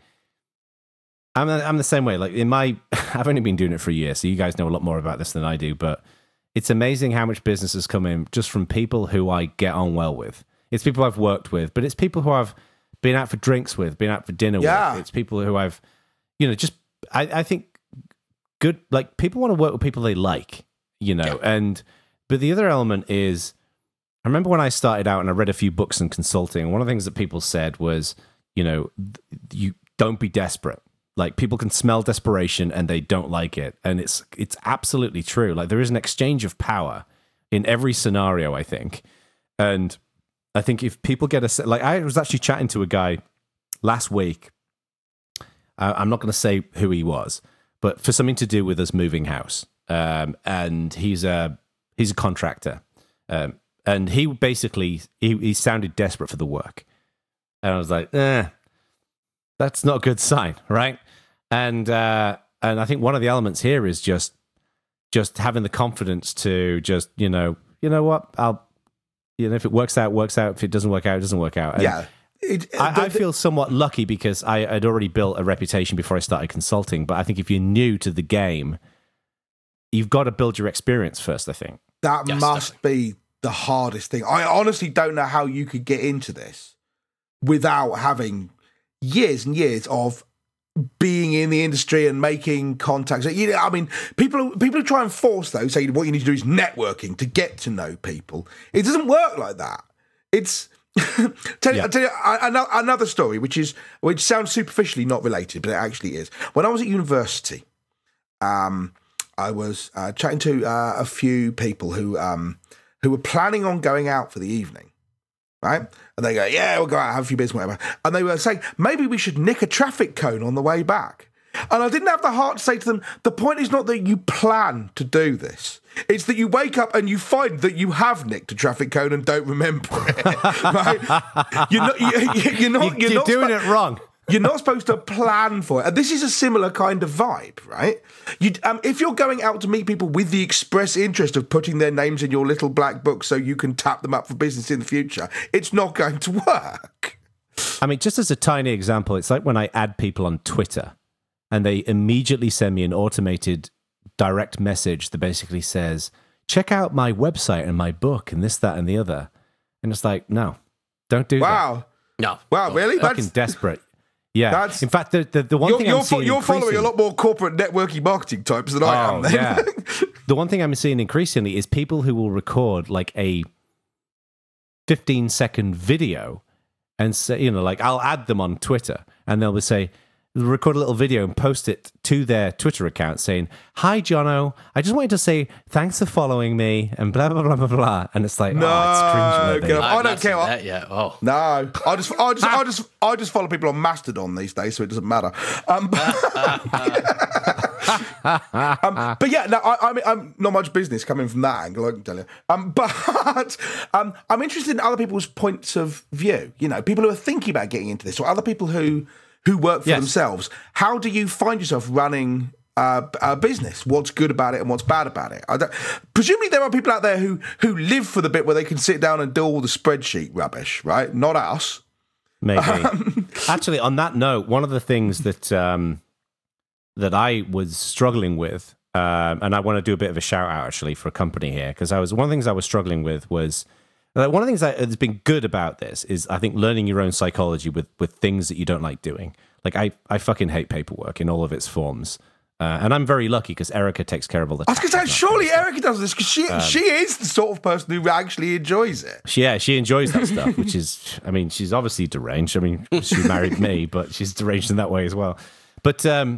I'm I'm the same way. Like in my, I've only been doing it for a year, so you guys know a lot more about this than I do. But it's amazing how much business has come in just from people who I get on well with. It's people I've worked with, but it's people who I've been out for drinks with, been out for dinner yeah. with. It's people who I've, you know, just I, I think good. Like people want to work with people they like. You know, yeah. and but the other element is, I remember when I started out and I read a few books in consulting, one of the things that people said was, you know, you don't be desperate. Like people can smell desperation and they don't like it. And it's it's absolutely true. Like there is an exchange of power in every scenario, I think. And I think if people get a, like I was actually chatting to a guy last week. Uh, I'm not going to say who he was, but for something to do with us moving house. Um, and he's a he's a contractor, um, and he basically he, he sounded desperate for the work, and I was like, eh, that's not a good sign, right? And uh, and I think one of the elements here is just just having the confidence to just you know you know what I'll you know if it works out works out if it doesn't work out it doesn't work out. And yeah. It, I, the, I feel somewhat lucky because I had already built a reputation before I started consulting, but I think if you're new to the game, you've got to build your experience first, I think. That yes, must definitely. be the hardest thing. I honestly don't know how you could get into this without having years and years of being in the industry and making contacts. You know, I mean, people people who try and force those, say what you need to do is networking to get to know people. It doesn't work like that. It's... tell, yeah. tell you another, another story, which is which sounds superficially not related, but it actually is. When I was at university, um, I was uh, chatting to uh, a few people who um, who were planning on going out for the evening, right? And they go, "Yeah, we'll go out, have a few beers, whatever." And they were saying, "Maybe we should nick a traffic cone on the way back." And I didn't have the heart to say to them, the point is not that you plan to do this. It's that you wake up and you find that you have nicked a traffic cone and don't remember it. Right? You're not, you, you're not, you're, you're not doing sp- it wrong. You're not supposed to plan for it. And this is a similar kind of vibe, right? You, um, if you're going out to meet people with the express interest of putting their names in your little black book so you can tap them up for business in the future, it's not going to work. I mean, just as a tiny example, it's like when I add people on Twitter and they immediately send me an automated direct message that basically says, check out my website and my book and this, that, and the other. And it's like, no, don't do wow. that. No. Wow, really? Fucking That's desperate. Yeah. That's, in fact, the, the, the one you're, thing you're, I'm seeing You're increasing... following a lot more corporate networking marketing types than oh, I am. Then. Yeah. The one thing I'm seeing increasingly is people who will record like a fifteen second video and say, you know, like I'll add them on Twitter and they'll say, record a little video and post it to their Twitter account saying, "Hi, Jono, I just wanted to say thanks for following me," and blah, blah, blah, blah, blah. And it's like, no, oh, it's cringeworthy. I don't care. That yet. Oh. No, I just, I just, I just, I just follow people on Mastodon these days, so it doesn't matter. Um, um, but yeah, no, I, I mean, I'm not much business coming from that angle, I can tell you. Um, but um, I'm interested in other people's points of view. You know, people who are thinking about getting into this, or other people who who work for yes. themselves. How do you find yourself running uh, a business? What's good about it and what's bad about it? I don't, presumably there are people out there who who live for the bit where they can sit down and do all the spreadsheet rubbish, right? Not us. Maybe. Actually, on that note, one of the things that um, that I was struggling with, um, and I want to do a bit of a shout out actually for a company here, because I was one of the things I was struggling with was uh, one of the things that has been good about this is I think learning your own psychology with with things that you don't like doing. Like I, I fucking hate paperwork in all of its forms. Uh, and I'm very lucky because Erica takes care of all the. I was going to say, surely Erica does this because she um, she is the sort of person who actually enjoys it. She, yeah, she enjoys that stuff, which is, I mean, she's obviously deranged. I mean, she married me, but she's deranged in that way as well. But um,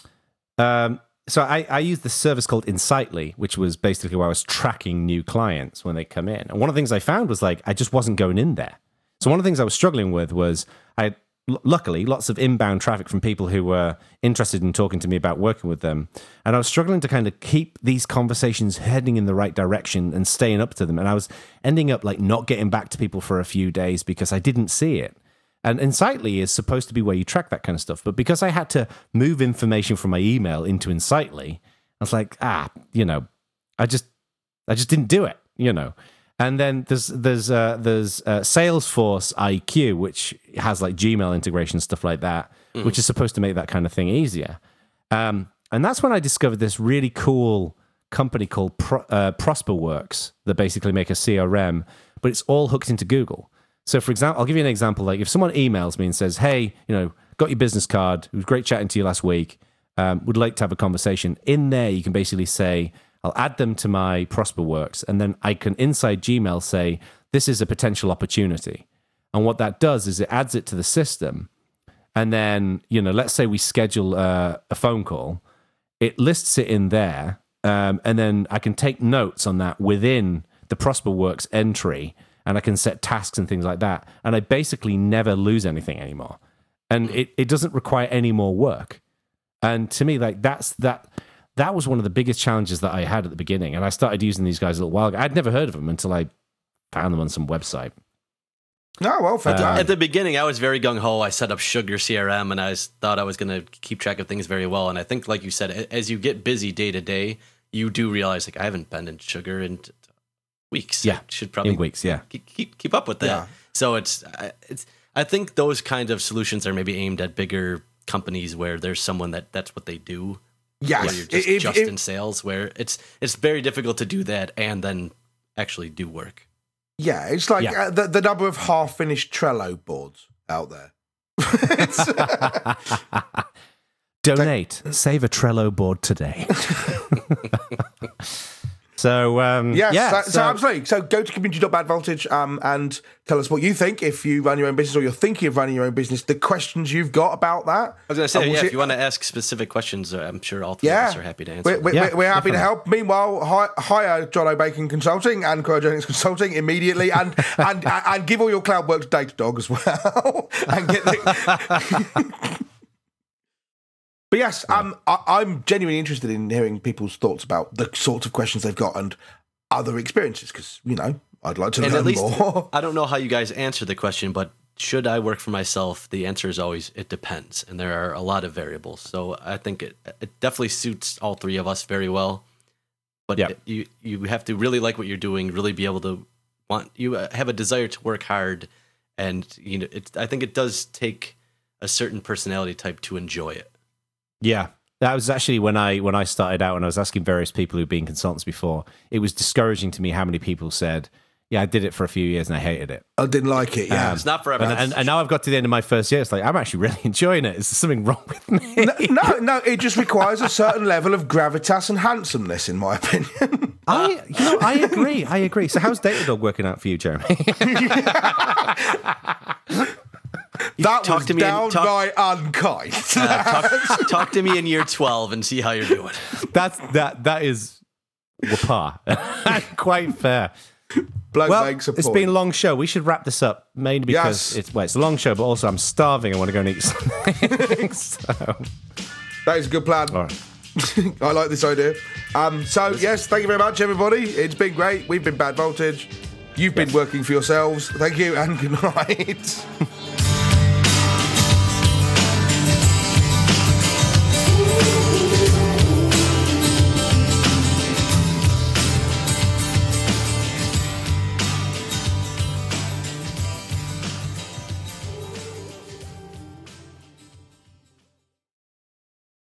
um, so I, I used this service called Insightly, which was basically where I was tracking new clients when they come in. And one of the things I found was like I just wasn't going in there. So one of the things I was struggling with was I. Luckily, lots of inbound traffic from people who were interested in talking to me about working with them. And I was struggling to kind of keep these conversations heading in the right direction and staying up to them. And I was ending up like not getting back to people for a few days because I didn't see it. And Insightly is supposed to be where you track that kind of stuff. But because I had to move information from my email into Insightly, I was like, ah, you know, I just, I just didn't do it, you know. And then there's there's uh, there's uh, Salesforce I Q, which has like Gmail integration, stuff like that, mm. which is supposed to make that kind of thing easier. Um, and that's when I discovered this really cool company called Pro, uh, ProsperWorks that basically make a C R M, but it's all hooked into Google. So, for example, I'll give you an example. Like if someone emails me and says, "Hey, you know, got your business card. It was great chatting to you last week. Um, would like to have a conversation." In there, you can basically say, I'll add them to my ProsperWorks, and then I can, inside Gmail, say, this is a potential opportunity. And what that does is it adds it to the system. And then, you know, let's say we schedule uh, a phone call. It lists it in there, um, and then I can take notes on that within the ProsperWorks entry, and I can set tasks and things like that. And I basically never lose anything anymore. And it, it doesn't require any more work. And to me, like, that's that... That was one of the biggest challenges that I had at the beginning. And I started using these guys a little while ago. I'd never heard of them until I found them on some website. No, well, fantastic. Uh, at the beginning, I was very gung-ho. I set up Sugar C R M, and I was, thought I was going to keep track of things very well. And I think, like you said, as you get busy day to day, you do realize, like, I haven't been in Sugar in weeks. Yeah, I should probably in weeks, yeah. Keep, keep, keep up with that. Yeah. So it's, it's, I think those kind of solutions are maybe aimed at bigger companies where there's someone that that's what they do. Yes, where you're just, if, just if, in sales, where it's it's very difficult to do that and then actually do work. Yeah, it's like yeah. Uh, the, the number of half-finished Trello boards out there. Donate. Like, save a Trello board today. So, um, yes, yeah. So, So, so absolutely. So go to community dot bad voltage um, and tell us what you think if you run your own business or you're thinking of running your own business, the questions you've got about that. I was going to say, we'll yeah, see- if you want to ask specific questions, uh, I'm sure all three Yeah. of us are happy to answer. We're, we're, Yeah, we're happy definitely. to help. Meanwhile, hi- hire John O'Bacon Consulting and Cryogenics Consulting immediately, and and, and and give all your CloudWorks to Datadog as well, and get the. But yes, um, I, I'm genuinely interested in hearing people's thoughts about the sorts of questions they've got and other experiences, because you know I'd like to and learn at least, more. I don't know how you guys answer the question, but should I work for myself? The answer is always it depends, and there are a lot of variables. So I think it it definitely suits all three of us very well. But Yep. it, you you have to really like what you're doing, really be able to want you uh, have a desire to work hard, and you know it. I think it does take a certain personality type to enjoy it. yeah. That was actually when I when I started out and I was asking various people who've been consultants before. It was discouraging to me how many people said, "Yeah, I did it for a few years and I hated it." I didn't like it. Yeah, It's not for And, everyone. and, and now I've got to the end of my first year. It's like I'm actually really enjoying it. Is there something wrong with me? no, no, no, it just requires a certain level of gravitas and handsomeness, in my opinion. I, you know, I agree. I agree. So how's Datadog working out for you, Jeremy? That Talk was to me and- downright unkind. Uh, talk, talk to me in year twelve and see how you're doing. That's that. That is wapa. Quite fair. Bloke Well, makes a it's point. been a long show. We should wrap this up, mainly because Yes. it's well, it's a long show, but also I'm starving. I want to go and eat something. So, That is a good plan. all right. I like this idea. Um, so, yes, thank you very much, everybody. It's been great. We've been Bad Voltage. You've been working for yourselves. Thank you, and good night.